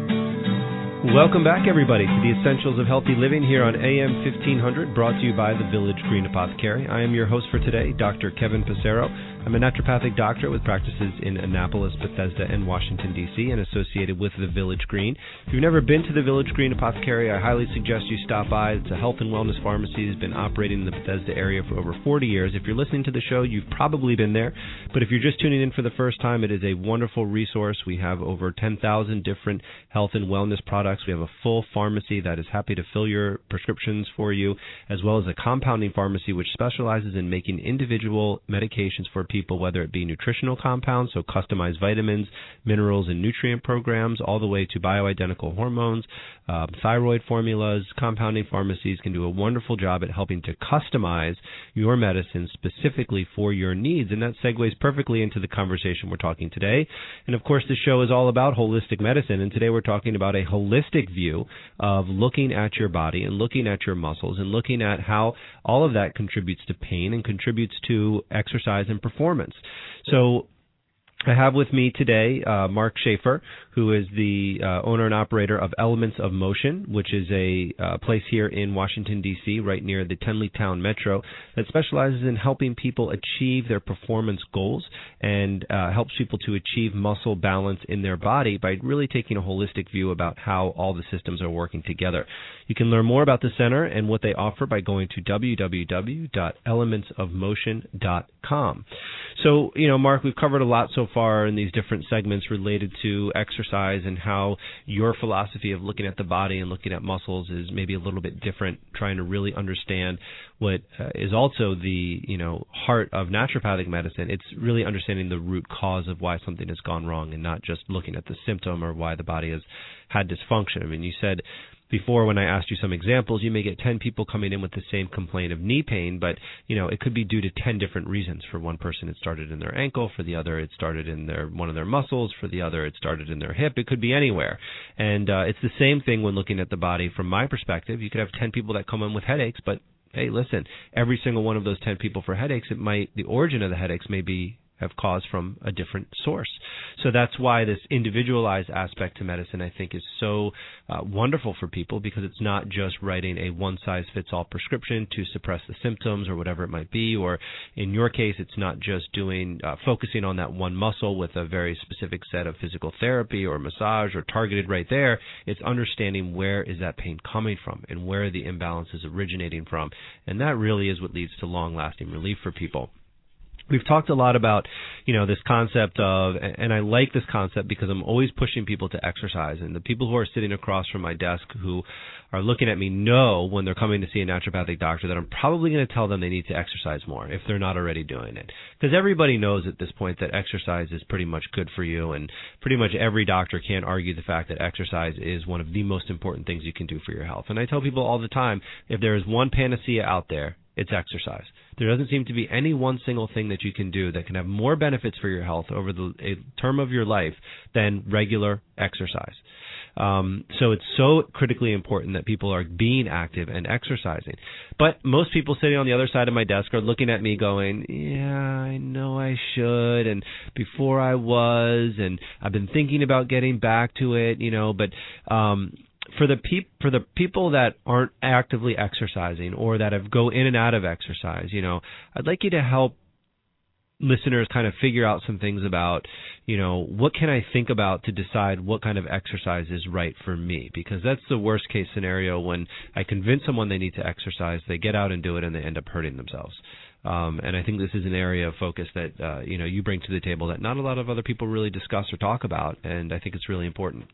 Welcome back, everybody, to the Essentials of Healthy Living here on A M fifteen hundred, brought to you by the Village Green Apothecary. I am your host for today, Doctor Kevin Passero. I'm a naturopathic doctor with practices in Annapolis, Bethesda, and Washington, D C, and associated with the Village Green. If you've never been to the Village Green Apothecary, I highly suggest you stop by. It's a health and wellness pharmacy. It's been operating in the Bethesda area for over forty years. If you're listening to the show, you've probably been there. But if you're just tuning in for the first time, it is a wonderful resource. We have over ten thousand different health and wellness products. We have a full pharmacy that is happy to fill your prescriptions for you, as well as a compounding pharmacy which specializes in making individual medications for people, whether it be nutritional compounds, so customized vitamins, minerals, and nutrient programs, all the way to bioidentical hormones, uh, thyroid formulas. Compounding pharmacies can do a wonderful job at helping to customize your medicine specifically for your needs, and that segues perfectly into the conversation we're talking today. And of course, the show is all about holistic medicine, and today we're talking about a holistic view of looking at your body and looking at your muscles and looking at how all of that contributes to pain and contributes to exercise and performance. So I have with me today uh, Mark Schaefer, who is the uh, owner and operator of Elements of Motion, which is a uh, place here in Washington, D C, right near the Tenleytown Metro, that specializes in helping people achieve their performance goals and uh, helps people to achieve muscle balance in their body by really taking a holistic view about how all the systems are working together. You can learn more about the center and what they offer by going to w w w dot elements of motion dot com. So, you know, Mark, we've covered a lot so far in these different segments related to exercise and how your philosophy of looking at the body and looking at muscles is maybe a little bit different, trying to really understand what uh, is also the, you know, heart of naturopathic medicine. It's really understanding the root cause of why something has gone wrong and not just looking at the symptom or why the body has had dysfunction. I mean, you said before, when I asked you some examples, you may get ten people coming in with the same complaint of knee pain, but, you know, it could be due to ten different reasons. For one person, it started in their ankle. For the other, it started in their one of their muscles. For the other, it started in their hip. It could be anywhere. And uh, it's the same thing when looking at the body from my perspective. You could have ten people that come in with headaches, but, hey, listen, every single one of those ten people for headaches, it might the origin of the headaches may be have caused from a different source. So that's why this individualized aspect to medicine, I think, is so uh, wonderful for people, because it's not just writing a one-size-fits-all prescription to suppress the symptoms or whatever it might be, or in your case, it's not just doing uh, focusing on that one muscle with a very specific set of physical therapy or massage or targeted right there. It's understanding where is that pain coming from and where the imbalance is originating from, and that really is what leads to long-lasting relief for people. We've talked a lot about, you know, this concept of, and I like this concept because I'm always pushing people to exercise. And the people who are sitting across from my desk who are looking at me know when they're coming to see a naturopathic doctor that I'm probably going to tell them they need to exercise more if they're not already doing it. Because everybody knows at this point that exercise is pretty much good for you, and pretty much every doctor can't argue the fact that exercise is one of the most important things you can do for your health. And I tell people all the time, if there is one panacea out there, it's exercise. There doesn't seem to be any one single thing that you can do that can have more benefits for your health over the a term of your life than regular exercise. Um, so it's so critically important that people are being active and exercising. But most people sitting on the other side of my desk are looking at me going, yeah, I know I should, and before I was, and I've been thinking about getting back to it, you know, but um For the peop- for the people that aren't actively exercising or that have go in and out of exercise, you know, I'd like you to help listeners kind of figure out some things about, you know, what can I think about to decide what kind of exercise is right for me? Because that's the worst case scenario when I convince someone they need to exercise, they get out and do it, and they end up hurting themselves. Um, and I think this is an area of focus that, uh, you know, you bring to the table that not a lot of other people really discuss or talk about, and I think it's really important.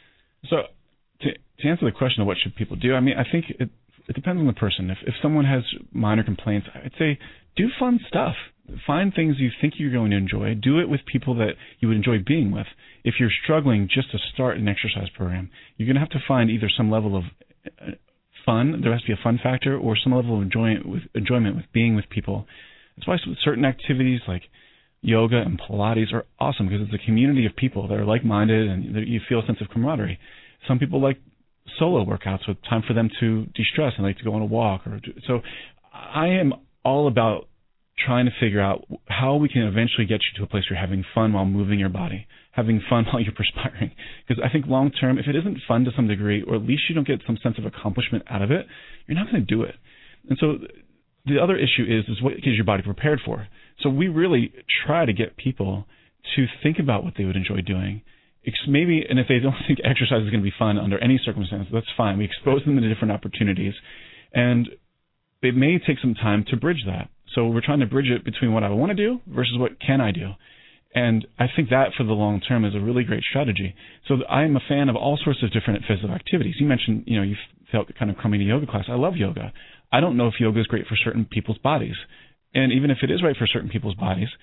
So To, to answer the question of what should people do, I mean, I think it, it depends on the person. If, if someone has minor complaints, I'd say do fun stuff. Find things you think you're going to enjoy. Do it with people that you would enjoy being with. If you're struggling just to start an exercise program, you're going to have to find either some level of fun, there has to be a fun factor, or some level of enjoyment with, enjoyment with being with people. That's why certain activities like yoga and Pilates are awesome, because it's a community of people that are like-minded and you feel a sense of camaraderie. Some people like solo workouts with time for them to de-stress and like to go on a walk. Or do, so I am all about trying to figure out how we can eventually get you to a place where you're having fun while moving your body, having fun while you're perspiring. Because I think long term, if it isn't fun to some degree, or at least you don't get some sense of accomplishment out of it, you're not going to do it. And so the other issue is, is what is your body prepared for? So we really try to get people to think about what they would enjoy doing. Maybe, and if they don't think exercise is going to be fun under any circumstance, that's fine. We expose them to different opportunities, and it may take some time to bridge that. So we're trying to bridge it between what I want to do versus what can I do. And I think that for the long term is a really great strategy. So I'm a fan of all sorts of different physical activities. You mentioned, you know, you felt kind of coming to yoga class. I love yoga. I don't know if yoga is great for certain people's bodies. And even if it is right for certain people's bodies,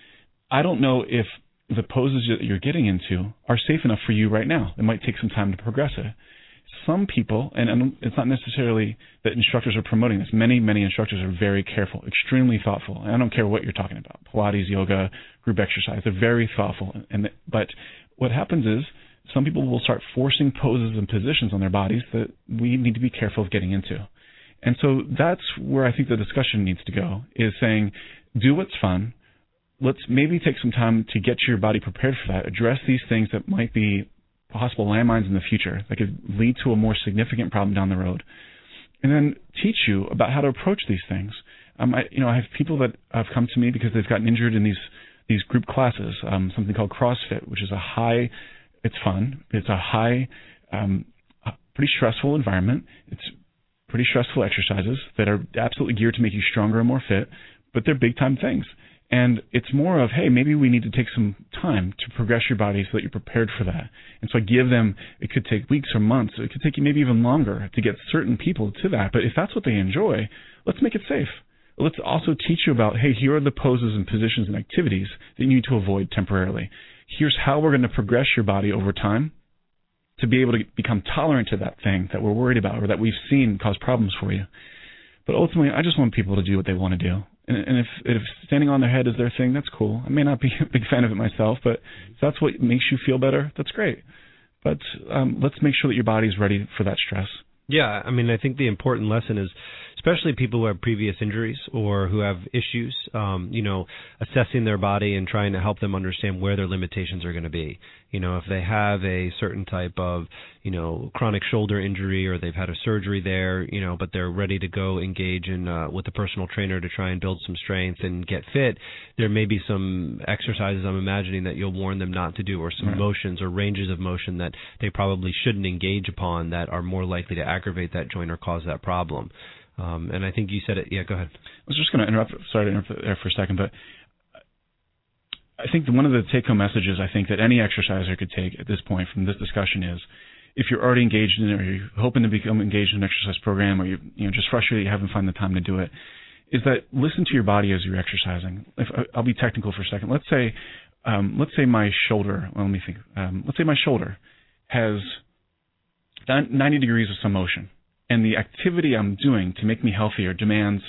I don't know if the poses that you're getting into are safe enough for you right now. It might take some time to progress it. Some people, and, and it's not necessarily that instructors are promoting this. Many, many instructors are very careful, extremely thoughtful. And I don't care what you're talking about, Pilates, yoga, group exercise. They're very thoughtful. And But what happens is some people will start forcing poses and positions on their bodies that we need to be careful of getting into. And so that's where I think the discussion needs to go, is saying, do what's fun. Let's maybe take some time to get your body prepared for that. Address these things that might be possible landmines in the future that could lead to a more significant problem down the road. And then teach you about how to approach these things. Um, I, you know, I have people that have come to me because they've gotten injured in these these group classes, um, something called CrossFit, which is a high, it's fun, it's a high, um, pretty stressful environment. It's pretty stressful exercises that are absolutely geared to make you stronger and more fit, but they're big-time things. And it's more of, hey, maybe we need to take some time to progress your body so that you're prepared for that. And so I give them, it could take weeks or months. It could take you maybe even longer to get certain people to that. But if that's what they enjoy, let's make it safe. Let's also teach you about, hey, here are the poses and positions and activities that you need to avoid temporarily. Here's how we're going to progress your body over time to be able to become tolerant to that thing that we're worried about or that we've seen cause problems for you. But ultimately, I just want people to do what they want to do. And if, if standing on their head is their thing, that's cool. I may not be a big fan of it myself, but if that's what makes you feel better, that's great. But um, let's make sure that your body's ready for that stress. Yeah, I mean, I think the important lesson is, especially people who have previous injuries or who have issues, um, you know, assessing their body and trying to help them understand where their limitations are going to be. You know, if they have a certain type of, you know, chronic shoulder injury or they've had a surgery there, you know, but they're ready to go engage in uh, with a personal trainer to try and build some strength and get fit, there may be some exercises, I'm imagining, that you'll warn them not to do, or some right. motions or ranges of motion that they probably shouldn't engage upon that are more likely to aggravate that joint or cause that problem. Um, and I think you said it. Yeah, go ahead. I was just going to interrupt. Sorry to interrupt there for a second, but I think one of the take-home messages I think that any exerciser could take at this point from this discussion is, if you're already engaged in it, or you're hoping to become engaged in an exercise program, or you're you know just frustrated you haven't found the time to do it, is that listen to your body as you're exercising. If, I'll be technical for a second. Let's say, um, let's say my shoulder. Well, let me think. Um, let's say my shoulder has ninety degrees of some motion. And the activity I'm doing to make me healthier demands,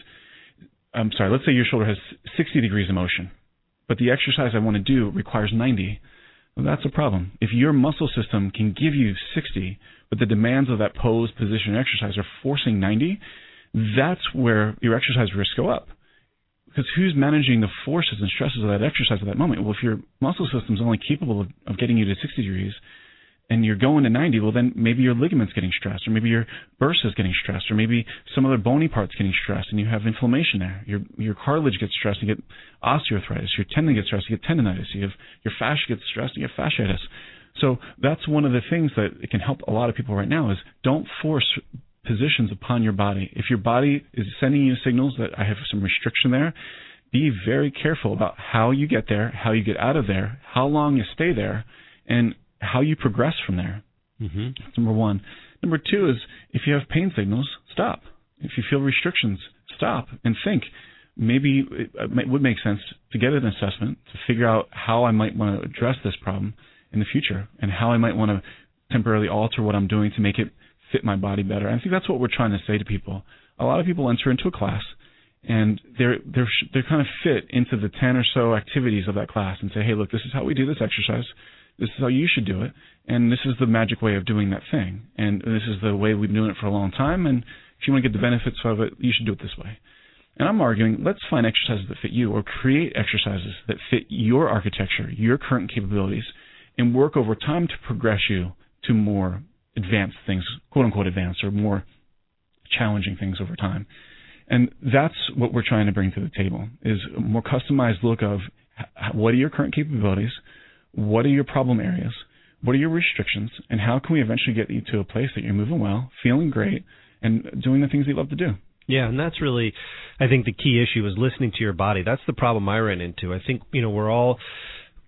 I'm sorry, let's say your shoulder has sixty degrees of motion, but the exercise I want to do requires ninety. Well, that's a problem. If your muscle system can give you sixty, but the demands of that pose, position, exercise are forcing ninety, that's where your exercise risks go up. Because who's managing the forces and stresses of that exercise at that moment? Well, if your muscle system is only capable of, of getting you to sixty degrees, and you're going to ninety, well, then maybe your ligament's getting stressed, or maybe your bursa is getting stressed, or maybe some other bony part's getting stressed, and you have inflammation there. Your your cartilage gets stressed, and you get osteoarthritis. Your tendon gets stressed, you get tendonitis. You have, your fascia gets stressed, and you have fasciitis. So that's one of the things that it can help a lot of people right now is don't force positions upon your body. If your body is sending you signals that I have some restriction there, be very careful about how you get there, how you get out of there, how long you stay there, and how you progress from there. Mm-hmm. That's number one. Number two is, if you have pain signals, stop. If you feel restrictions, stop and think. Maybe it would make sense to get an assessment to figure out how I might want to address this problem in the future and how I might want to temporarily alter what I'm doing to make it fit my body better. And I think that's what we're trying to say to people. A lot of people enter into a class and they're they're they're kind of fit into the ten or so activities of that class and say, hey, look, this is how we do this exercise. This is how you should do it, and this is the magic way of doing that thing. And this is the way we've been doing it for a long time, and if you want to get the benefits of it, you should do it this way. And I'm arguing, let's find exercises that fit you, or create exercises that fit your architecture, your current capabilities, and work over time to progress you to more advanced things, quote-unquote advanced, or more challenging things over time. And that's what we're trying to bring to the table, is a more customized look of what are your current capabilities, what are your problem areas, what are your restrictions, and how can we eventually get you to a place that you're moving well, feeling great, and doing the things you love to do. Yeah, and that's really, I think, the key issue is listening to your body. That's the problem I ran into. I think, you know, we're all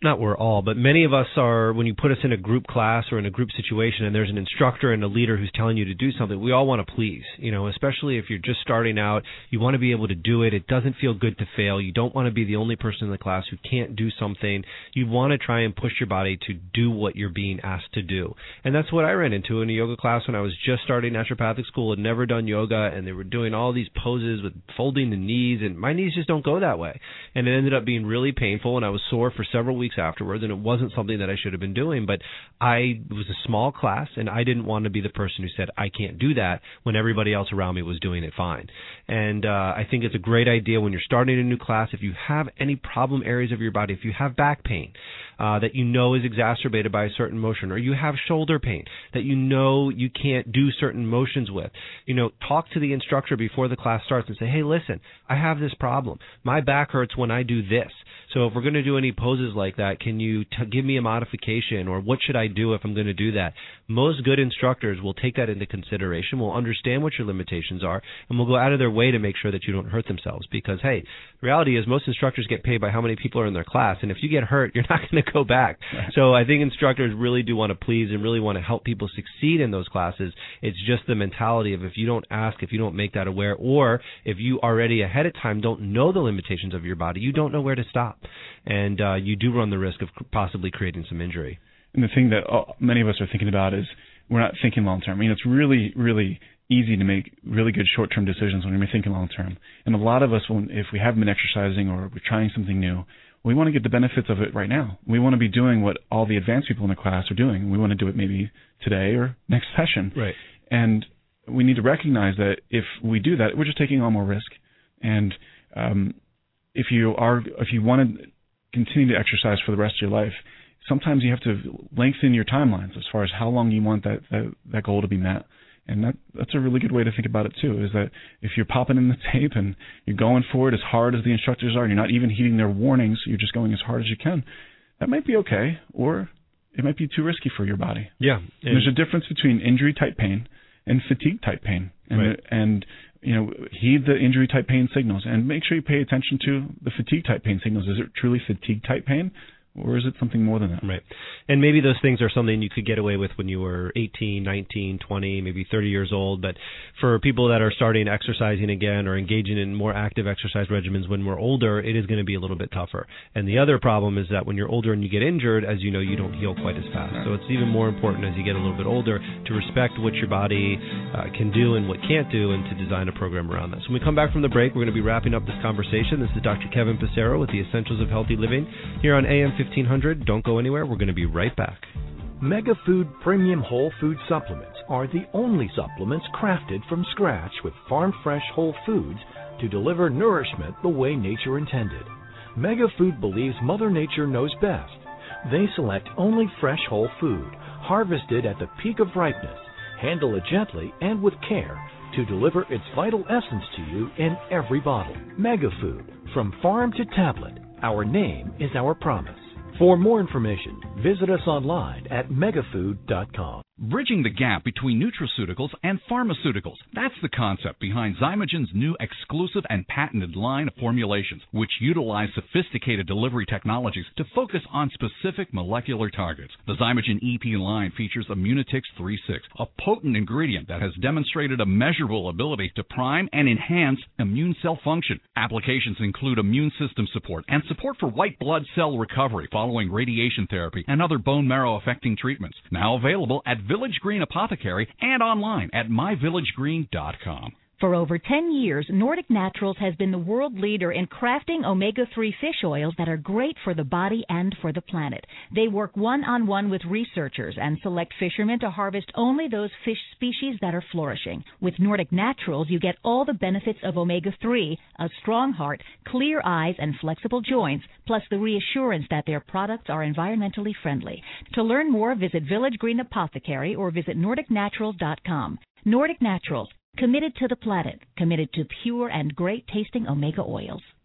not we're all, but many of us are, when you put us in a group class or in a group situation and there's an instructor and a leader who's telling you to do something, we all want to please, you know, especially if you're just starting out, you want to be able to do it. It doesn't feel good to fail. You don't want to be the only person in the class who can't do something. You want to try and push your body to do what you're being asked to do. And that's what I ran into in a yoga class when I was just starting naturopathic school, had never done yoga, and they were doing all these poses with folding the knees, and my knees just don't go that way. And it ended up being really painful, and I was sore for several weeks afterwards, and it wasn't something that I should have been doing. But I it was a small class, and I didn't want to be the person who said I can't do that when everybody else around me was doing it fine. And uh, I think it's a great idea when you're starting a new class, if you have any problem areas of your body, if you have back pain uh, that you know is exacerbated by a certain motion, or you have shoulder pain that you know you can't do certain motions with, you know, talk to the instructor before the class starts and say, hey, listen, I have this problem. My back hurts when I do this. So if we're going to do any poses like that, can you t- give me a modification, or what should I do if I'm going to do that? Most good instructors will take that into consideration, will understand what your limitations are, and will go out of their way to make sure that you don't hurt themselves. Because, hey, the reality is most instructors get paid by how many people are in their class, and if you get hurt, you're not going to go back. Right. So I think instructors really do want to please and really want to help people succeed in those classes. It's just the mentality of if you don't ask, if you don't make that aware, or if you already ahead of time don't know the limitations of your body, you don't know where to stop. And uh, you do run the risk of possibly creating some injury. And the thing that uh, many of us are thinking about is we're not thinking long term. I mean, it's really, really easy to make really good short-term decisions when you're thinking long term. And a lot of us, when, if we haven't been exercising or we're trying something new, we want to get the benefits of it right now. We want to be doing what all the advanced people in the class are doing. We want to do it maybe today or next session. Right. And we need to recognize that if we do that, we're just taking on more risk. And um, if you are, if you want to continue to exercise for the rest of your life, sometimes you have to lengthen your timelines as far as how long you want that, that, that goal to be met. And that that's a really good way to think about it, too, is that if you're popping in the tape and you're going for it as hard as the instructors are, and you're not even heeding their warnings, you're just going as hard as you can, that might be okay, or it might be too risky for your body. Yeah. And there's a difference between injury-type pain and fatigue-type pain. And, right. and you know, heed the injury-type pain signals, and make sure you pay attention to the fatigue-type pain signals. Is it truly fatigue-type pain? Or is it something more than that? Right. And maybe those things are something you could get away with when you were eighteen, nineteen, twenty, maybe thirty years old. But for people that are starting exercising again or engaging in more active exercise regimens when we're older, it is going to be a little bit tougher. And the other problem is that when you're older and you get injured, as you know, you don't heal quite as fast. So it's even more important as you get a little bit older to respect what your body uh, can do and what can't do, and to design a program around that. So when we come back from the break, we're going to be wrapping up this conversation. This is Doctor Kevin Passero with the Essentials of Healthy Living here on A M fifteen hundred. Don't go anywhere. We're going to be right back. Megafood Premium Whole Food Supplements are the only supplements crafted from scratch with farm-fresh whole foods to deliver nourishment the way nature intended. Megafood believes Mother Nature knows best. They select only fresh whole food, harvested at the peak of ripeness, handle it gently and with care to deliver its vital essence to you in every bottle. Megafood, from farm to tablet. Our name is our promise. For more information, visit us online at megafood dot com. Bridging the gap between nutraceuticals and pharmaceuticals. That's the concept behind Zymogen's new exclusive and patented line of formulations, which utilize sophisticated delivery technologies to focus on specific molecular targets. The Zymogen E P line features Immunotix three six, a potent ingredient that has demonstrated a measurable ability to prime and enhance immune cell function. Applications include immune system support and support for white blood cell recovery following radiation therapy and other bone marrow affecting treatments. Now available at Village Green Apothecary and online at my village green dot com. For over ten years, Nordic Naturals has been the world leader in crafting omega three fish oils that are great for the body and for the planet. They work one-on-one with researchers and select fishermen to harvest only those fish species that are flourishing. With Nordic Naturals, you get all the benefits of omega three, a strong heart, clear eyes, and flexible joints, plus the reassurance that their products are environmentally friendly. To learn more, visit Village Green Apothecary or visit nordic naturals dot com. Nordic Naturals. Committed to the planet, committed to pure and great-tasting omega oils.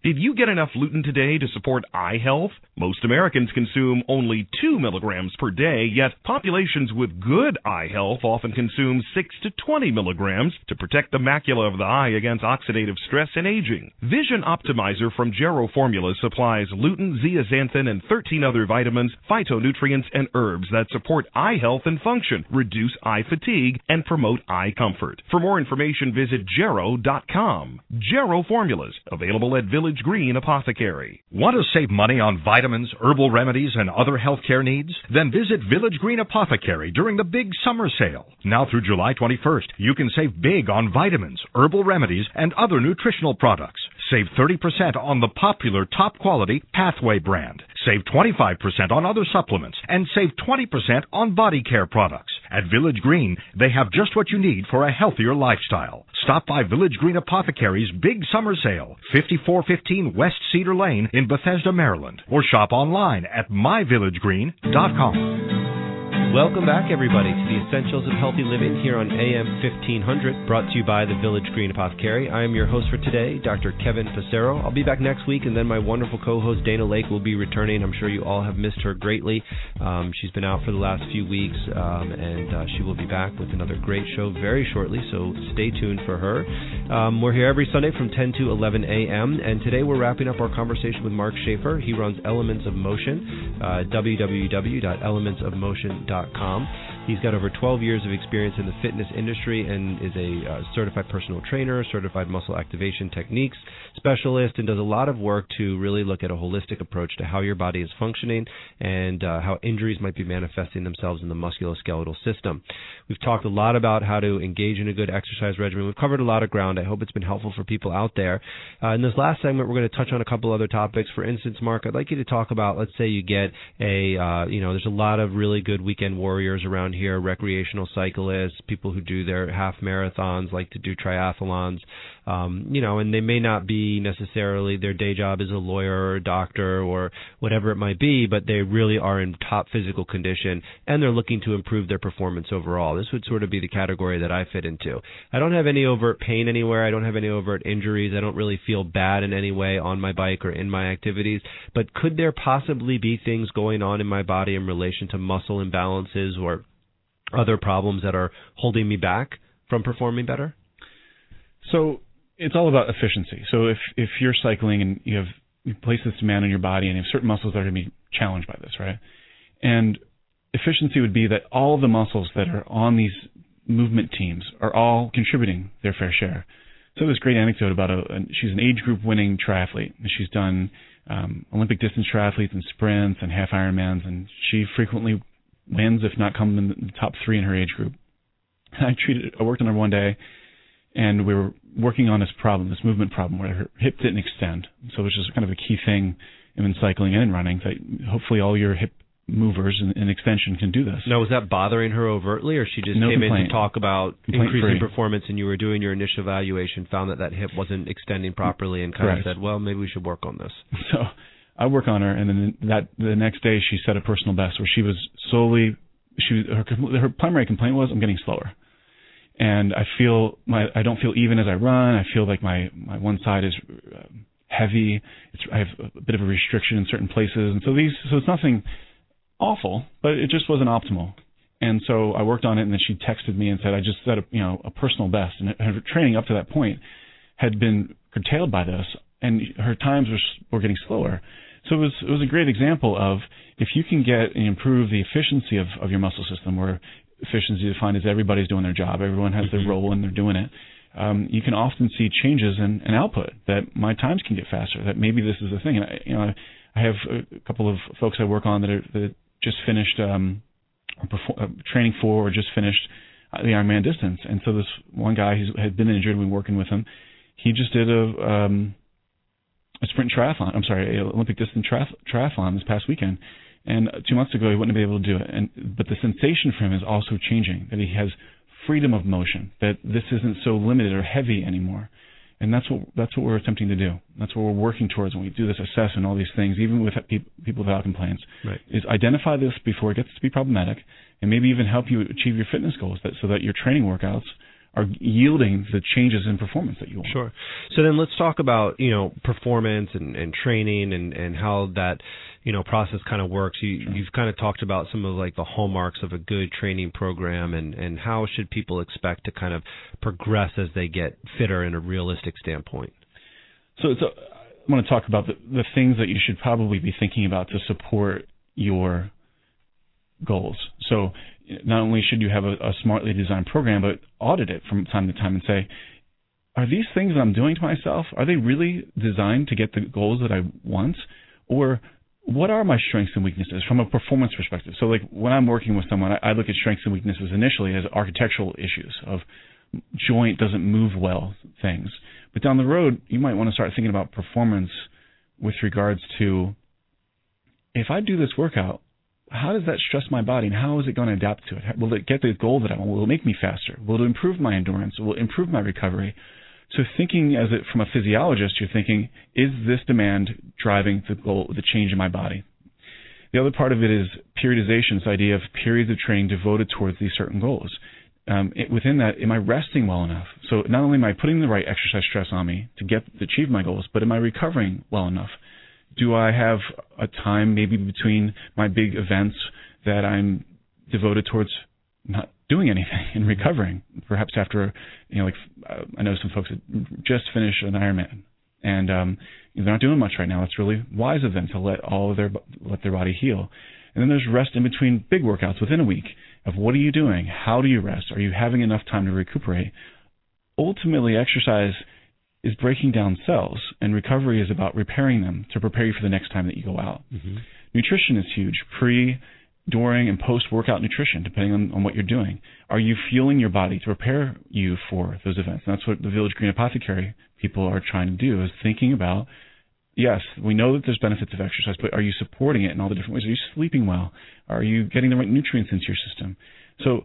Did you get enough lutein today to support eye health? Most Americans consume only two milligrams per day, yet populations with good eye health often consume six to twenty milligrams to protect the macula of the eye against oxidative stress and aging. Vision Optimizer from Gero Formula supplies lutein, zeaxanthin, and thirteen other vitamins, phytonutrients, and herbs that support eye health and function, reduce eye fatigue, and promote eye comfort. For more information, visit Gero dot com. Gero Formulas, available at Village Green Apothecary. Want to save money on vitamins, herbal remedies, and other healthcare needs? Then visit Village Green Apothecary during the big summer sale. Now through July twenty-first, you can save big on vitamins, herbal remedies, and other nutritional products. Save thirty percent on the popular top-quality Pathway brand. Save twenty-five percent on other supplements, and save twenty percent on body care products. At Village Green, they have just what you need for a healthier lifestyle. Stop by Village Green Apothecary's big summer sale, fifty-four fifteen West Cedar Lane in Bethesda, Maryland, or shop online at my village green dot com. Welcome back, everybody, to the Essentials of Healthy Living here on A M fifteen hundred, brought to you by the Village Green Apothecary. I am your host for today, Doctor Kevin Passero. I'll be back next week, and then my wonderful co-host Dana Lake will be returning. I'm sure you all have missed her greatly. Um, she's been out for the last few weeks, um, and uh, she will be back with another great show very shortly, so stay tuned for her. Um, we're here every Sunday from ten to eleven a.m., and today we're wrapping up our conversation with Mark Schaefer. He runs Elements of Motion, uh, w w w dot elements of motion dot com. He's got over twelve years of experience in the fitness industry and is a uh, certified personal trainer, certified muscle activation techniques specialist, and does a lot of work to really look at a holistic approach to how your body is functioning and uh, how injuries might be manifesting themselves in the musculoskeletal system. We've talked a lot about how to engage in a good exercise regimen. We've covered a lot of ground. I hope it's been helpful for people out there. Uh, in this last segment, we're going to touch on a couple other topics. For instance, Mark, I'd like you to talk about, let's say you get a, uh, you know, there's a lot of really good weekend warriors around here, recreational cyclists, people who do their half marathons, like to do triathlons, um, you know, and they may not be necessarily, their day job is a lawyer or a doctor or whatever it might be, but they really are in top physical condition and they're looking to improve their performance overall. This would sort of be the category that I fit into. I don't have any overt pain anywhere. I don't have any overt injuries. I don't really feel bad in any way on my bike or in my activities, but could there possibly be things going on in my body in relation to muscle imbalances or other problems that are holding me back from performing better? So it's all about efficiency. So if if you're cycling and you have places to demand on your body and you have certain muscles that are going to be challenged by this, right? And efficiency would be that all of the muscles that are on these movement teams are all contributing their fair share. So this great anecdote about a, a she's an age group winning triathlete, and she's done um, Olympic distance triathletes and sprints and half Ironmans, and she frequently wins, if not come in the top three in her age group. I treated, I worked on her one day, and we were working on this problem, this movement problem, where her hip didn't extend. So which is kind of a key thing in cycling and in running, that hopefully all your hip movers and, and extension can do this. Now, was that bothering her overtly, or she just no came complaint. in to talk about Complaint increasing free. performance, and you were doing your initial evaluation, found that that hip wasn't extending properly, and kind Correct. of said, well, maybe we should work on this. So I work on her, and then that the next day she set a personal best where she was solely, she her her primary complaint was, I'm getting slower, and I feel my I don't feel even as I run. I feel like my my one side is uh, heavy. It's I have a bit of a restriction in certain places, and so these so it's nothing awful, but it just wasn't optimal. And so I worked on it, and then she texted me and said, I just set a you know a personal best, and her training up to that point had been curtailed by this, and her times were were getting slower. So it was it was a great example of, if you can get and improve the efficiency of, of your muscle system, where efficiency defined as everybody's doing their job, everyone has their role and they're doing it, um, you can often see changes in, in output, that my times can get faster, that maybe this is a thing. And I, you know, I have a couple of folks I work on that, are, that just finished um, perform, uh, training for or just finished uh, the Ironman distance. And so this one guy who had been injured, we've been working with him, he just did a... Um, a sprint triathlon, I'm sorry, an Olympic distance triath- triathlon this past weekend. And two months ago, he wouldn't have been able to do it. And but the sensation for him is also changing, that he has freedom of motion, that this isn't so limited or heavy anymore. And that's what that's what we're attempting to do. That's what we're working towards when we do this assessment, all these things, even with pe- people without complaints, right. is identify this before it gets to be problematic, and maybe even help you achieve your fitness goals, that so that your training workouts are yielding the changes in performance that you want. Sure. So then let's talk about, you know, performance and, and training and, and how that, you know, process kind of works. You, sure. You've kind of talked about some of like the hallmarks of a good training program and, and how should people expect to kind of progress as they get fitter in a realistic standpoint. So it's a, I want to talk about the, the things that you should probably be thinking about to support your goals. So not only should you have a, a smartly designed program, but audit it from time to time and say, are these things that I'm doing to myself, are they really designed to get the goals that I want? Or what are my strengths and weaknesses from a performance perspective? So like when I'm working with someone, I, I look at strengths and weaknesses initially as architectural issues of joint doesn't move well things. But down the road, you might want to start thinking about performance with regards to, if I do this workout, how does that stress my body, and how is it going to adapt to it? Will it get the goal that I want? Will it make me faster? Will it improve my endurance? Will it improve my recovery? So thinking as it from a physiologist, you're thinking, is this demand driving the goal, the change in my body? The other part of it is periodization, this idea of periods of training devoted towards these certain goals. Um, it, within that, am I resting well enough? So not only am I putting the right exercise stress on me to get to achieve my goals, but am I recovering well enough? Do I have a time maybe between my big events that I'm devoted towards not doing anything and recovering? Perhaps after, you know, like uh, I know some folks that just finished an Ironman and um, they're not doing much right now. It's really wise of them to let all of their let their body heal. And then there's rest in between big workouts within a week of what are you doing? How do you rest? Are you having enough time to recuperate? Ultimately, exercise is breaking down cells, and recovery is about repairing them to prepare you for the next time that you go out. Mm-hmm. Nutrition is huge, pre, during, and post-workout nutrition, depending on, on what you're doing. Are you fueling your body to prepare you for those events? And that's what the Village Green Apothecary people are trying to do, is thinking about, yes, we know that there's benefits of exercise, but are you supporting it in all the different ways? Are you sleeping well? Are you getting the right nutrients into your system? So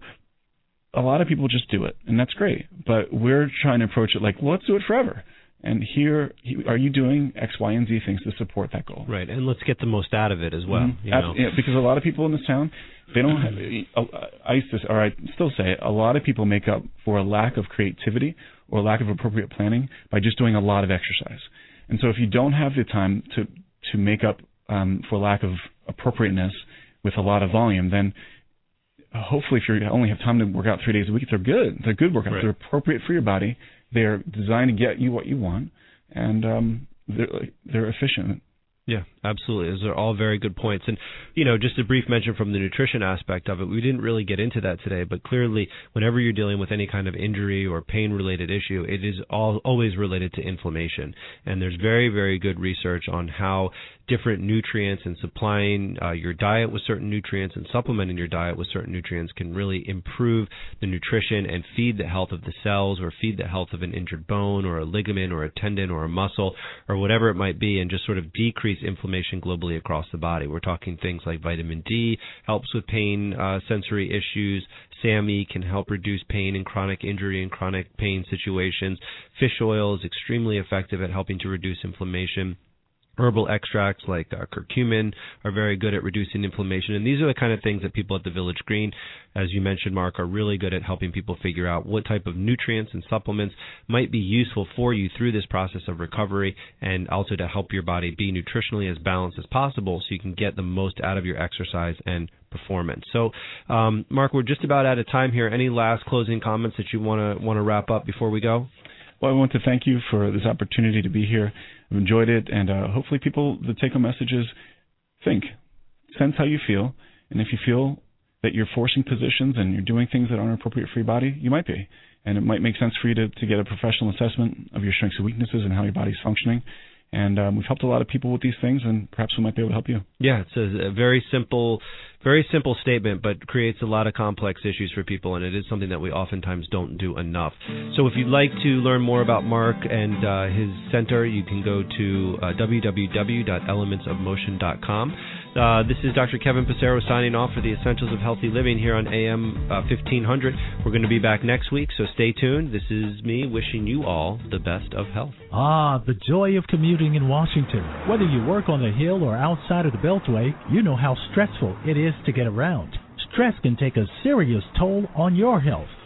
a lot of people just do it, and that's great. But we're trying to approach it like, well, let's do it forever. And here, are you doing X, Y, and Z things to support that goal? Right, and let's get the most out of it as well. Mm-hmm. You know? Yeah, because a lot of people in this town, they don't have, I used to, or I still say it, a lot of people make up for a lack of creativity or a lack of appropriate planning by just doing a lot of exercise. And so if you don't have the time to, to make up um, for lack of appropriateness with a lot of volume, then hopefully if you only have time to work out three days a week, they're good. They're good workouts. Right. They're appropriate for your body. They're designed to get you what you want, and um, they're, they're efficient. Yeah, absolutely. Those are all very good points. And, you know, just a brief mention from the nutrition aspect of it, we didn't really get into that today, but clearly whenever you're dealing with any kind of injury or pain-related issue, it is all, always related to inflammation. And there's very, very good research on how different nutrients and supplying uh, your diet with certain nutrients and supplementing your diet with certain nutrients can really improve the nutrition and feed the health of the cells or feed the health of an injured bone or a ligament or a tendon or a muscle or whatever it might be, and just sort of decrease inflammation globally across the body. We're talking things like vitamin D helps with pain uh, sensory issues. SAMe can help reduce pain in chronic injury and chronic pain situations. Fish oil is extremely effective at helping to reduce inflammation. Herbal extracts like uh, curcumin are very good at reducing inflammation. And these are the kind of things that people at the Village Green, as you mentioned, Mark, are really good at helping people figure out what type of nutrients and supplements might be useful for you through this process of recovery, and also to help your body be nutritionally as balanced as possible so you can get the most out of your exercise and performance. So, um, Mark, we're just about out of time here. Any last closing comments that you want to want to wrap up before we go? Well, I want to thank you for this opportunity to be here. I've enjoyed it, and uh, hopefully people, the take-home message is think, sense how you feel, and if you feel that you're forcing positions and you're doing things that aren't appropriate for your body, you might be. And it might make sense for you to, to get a professional assessment of your strengths and weaknesses and how your body's functioning. And um, we've helped a lot of people with these things, and perhaps we might be able to help you. Yeah, it's a, a very simple, very simple statement, but creates a lot of complex issues for people, and it is something that we oftentimes don't do enough. So if you'd like to learn more about Mark and uh, his center, you can go to uh, w w w dot elements of motion dot com. Uh, this is Doctor Kevin Passero signing off for the Essentials of Healthy Living here on A M uh, fifteen hundred. We're going to be back next week, so stay tuned. This is me wishing you all the best of health. Ah, the joy of commuting in Washington. Whether you work on the Hill or outside of the Beltway, you know how stressful it is to get around. Stress can take a serious toll on your health.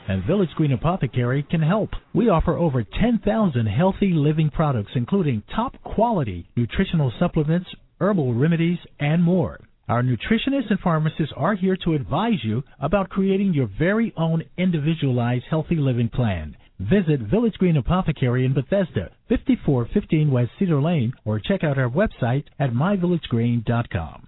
and Village Green Apothecary can help. We offer over ten thousand healthy living products, including top-quality nutritional supplements, herbal remedies, and more. Our nutritionists and pharmacists are here to advise you about creating your very own individualized healthy living plan. Visit Village Green Apothecary in Bethesda, fifty-four fifteen West Cedar Lane, or check out our website at my village green dot com.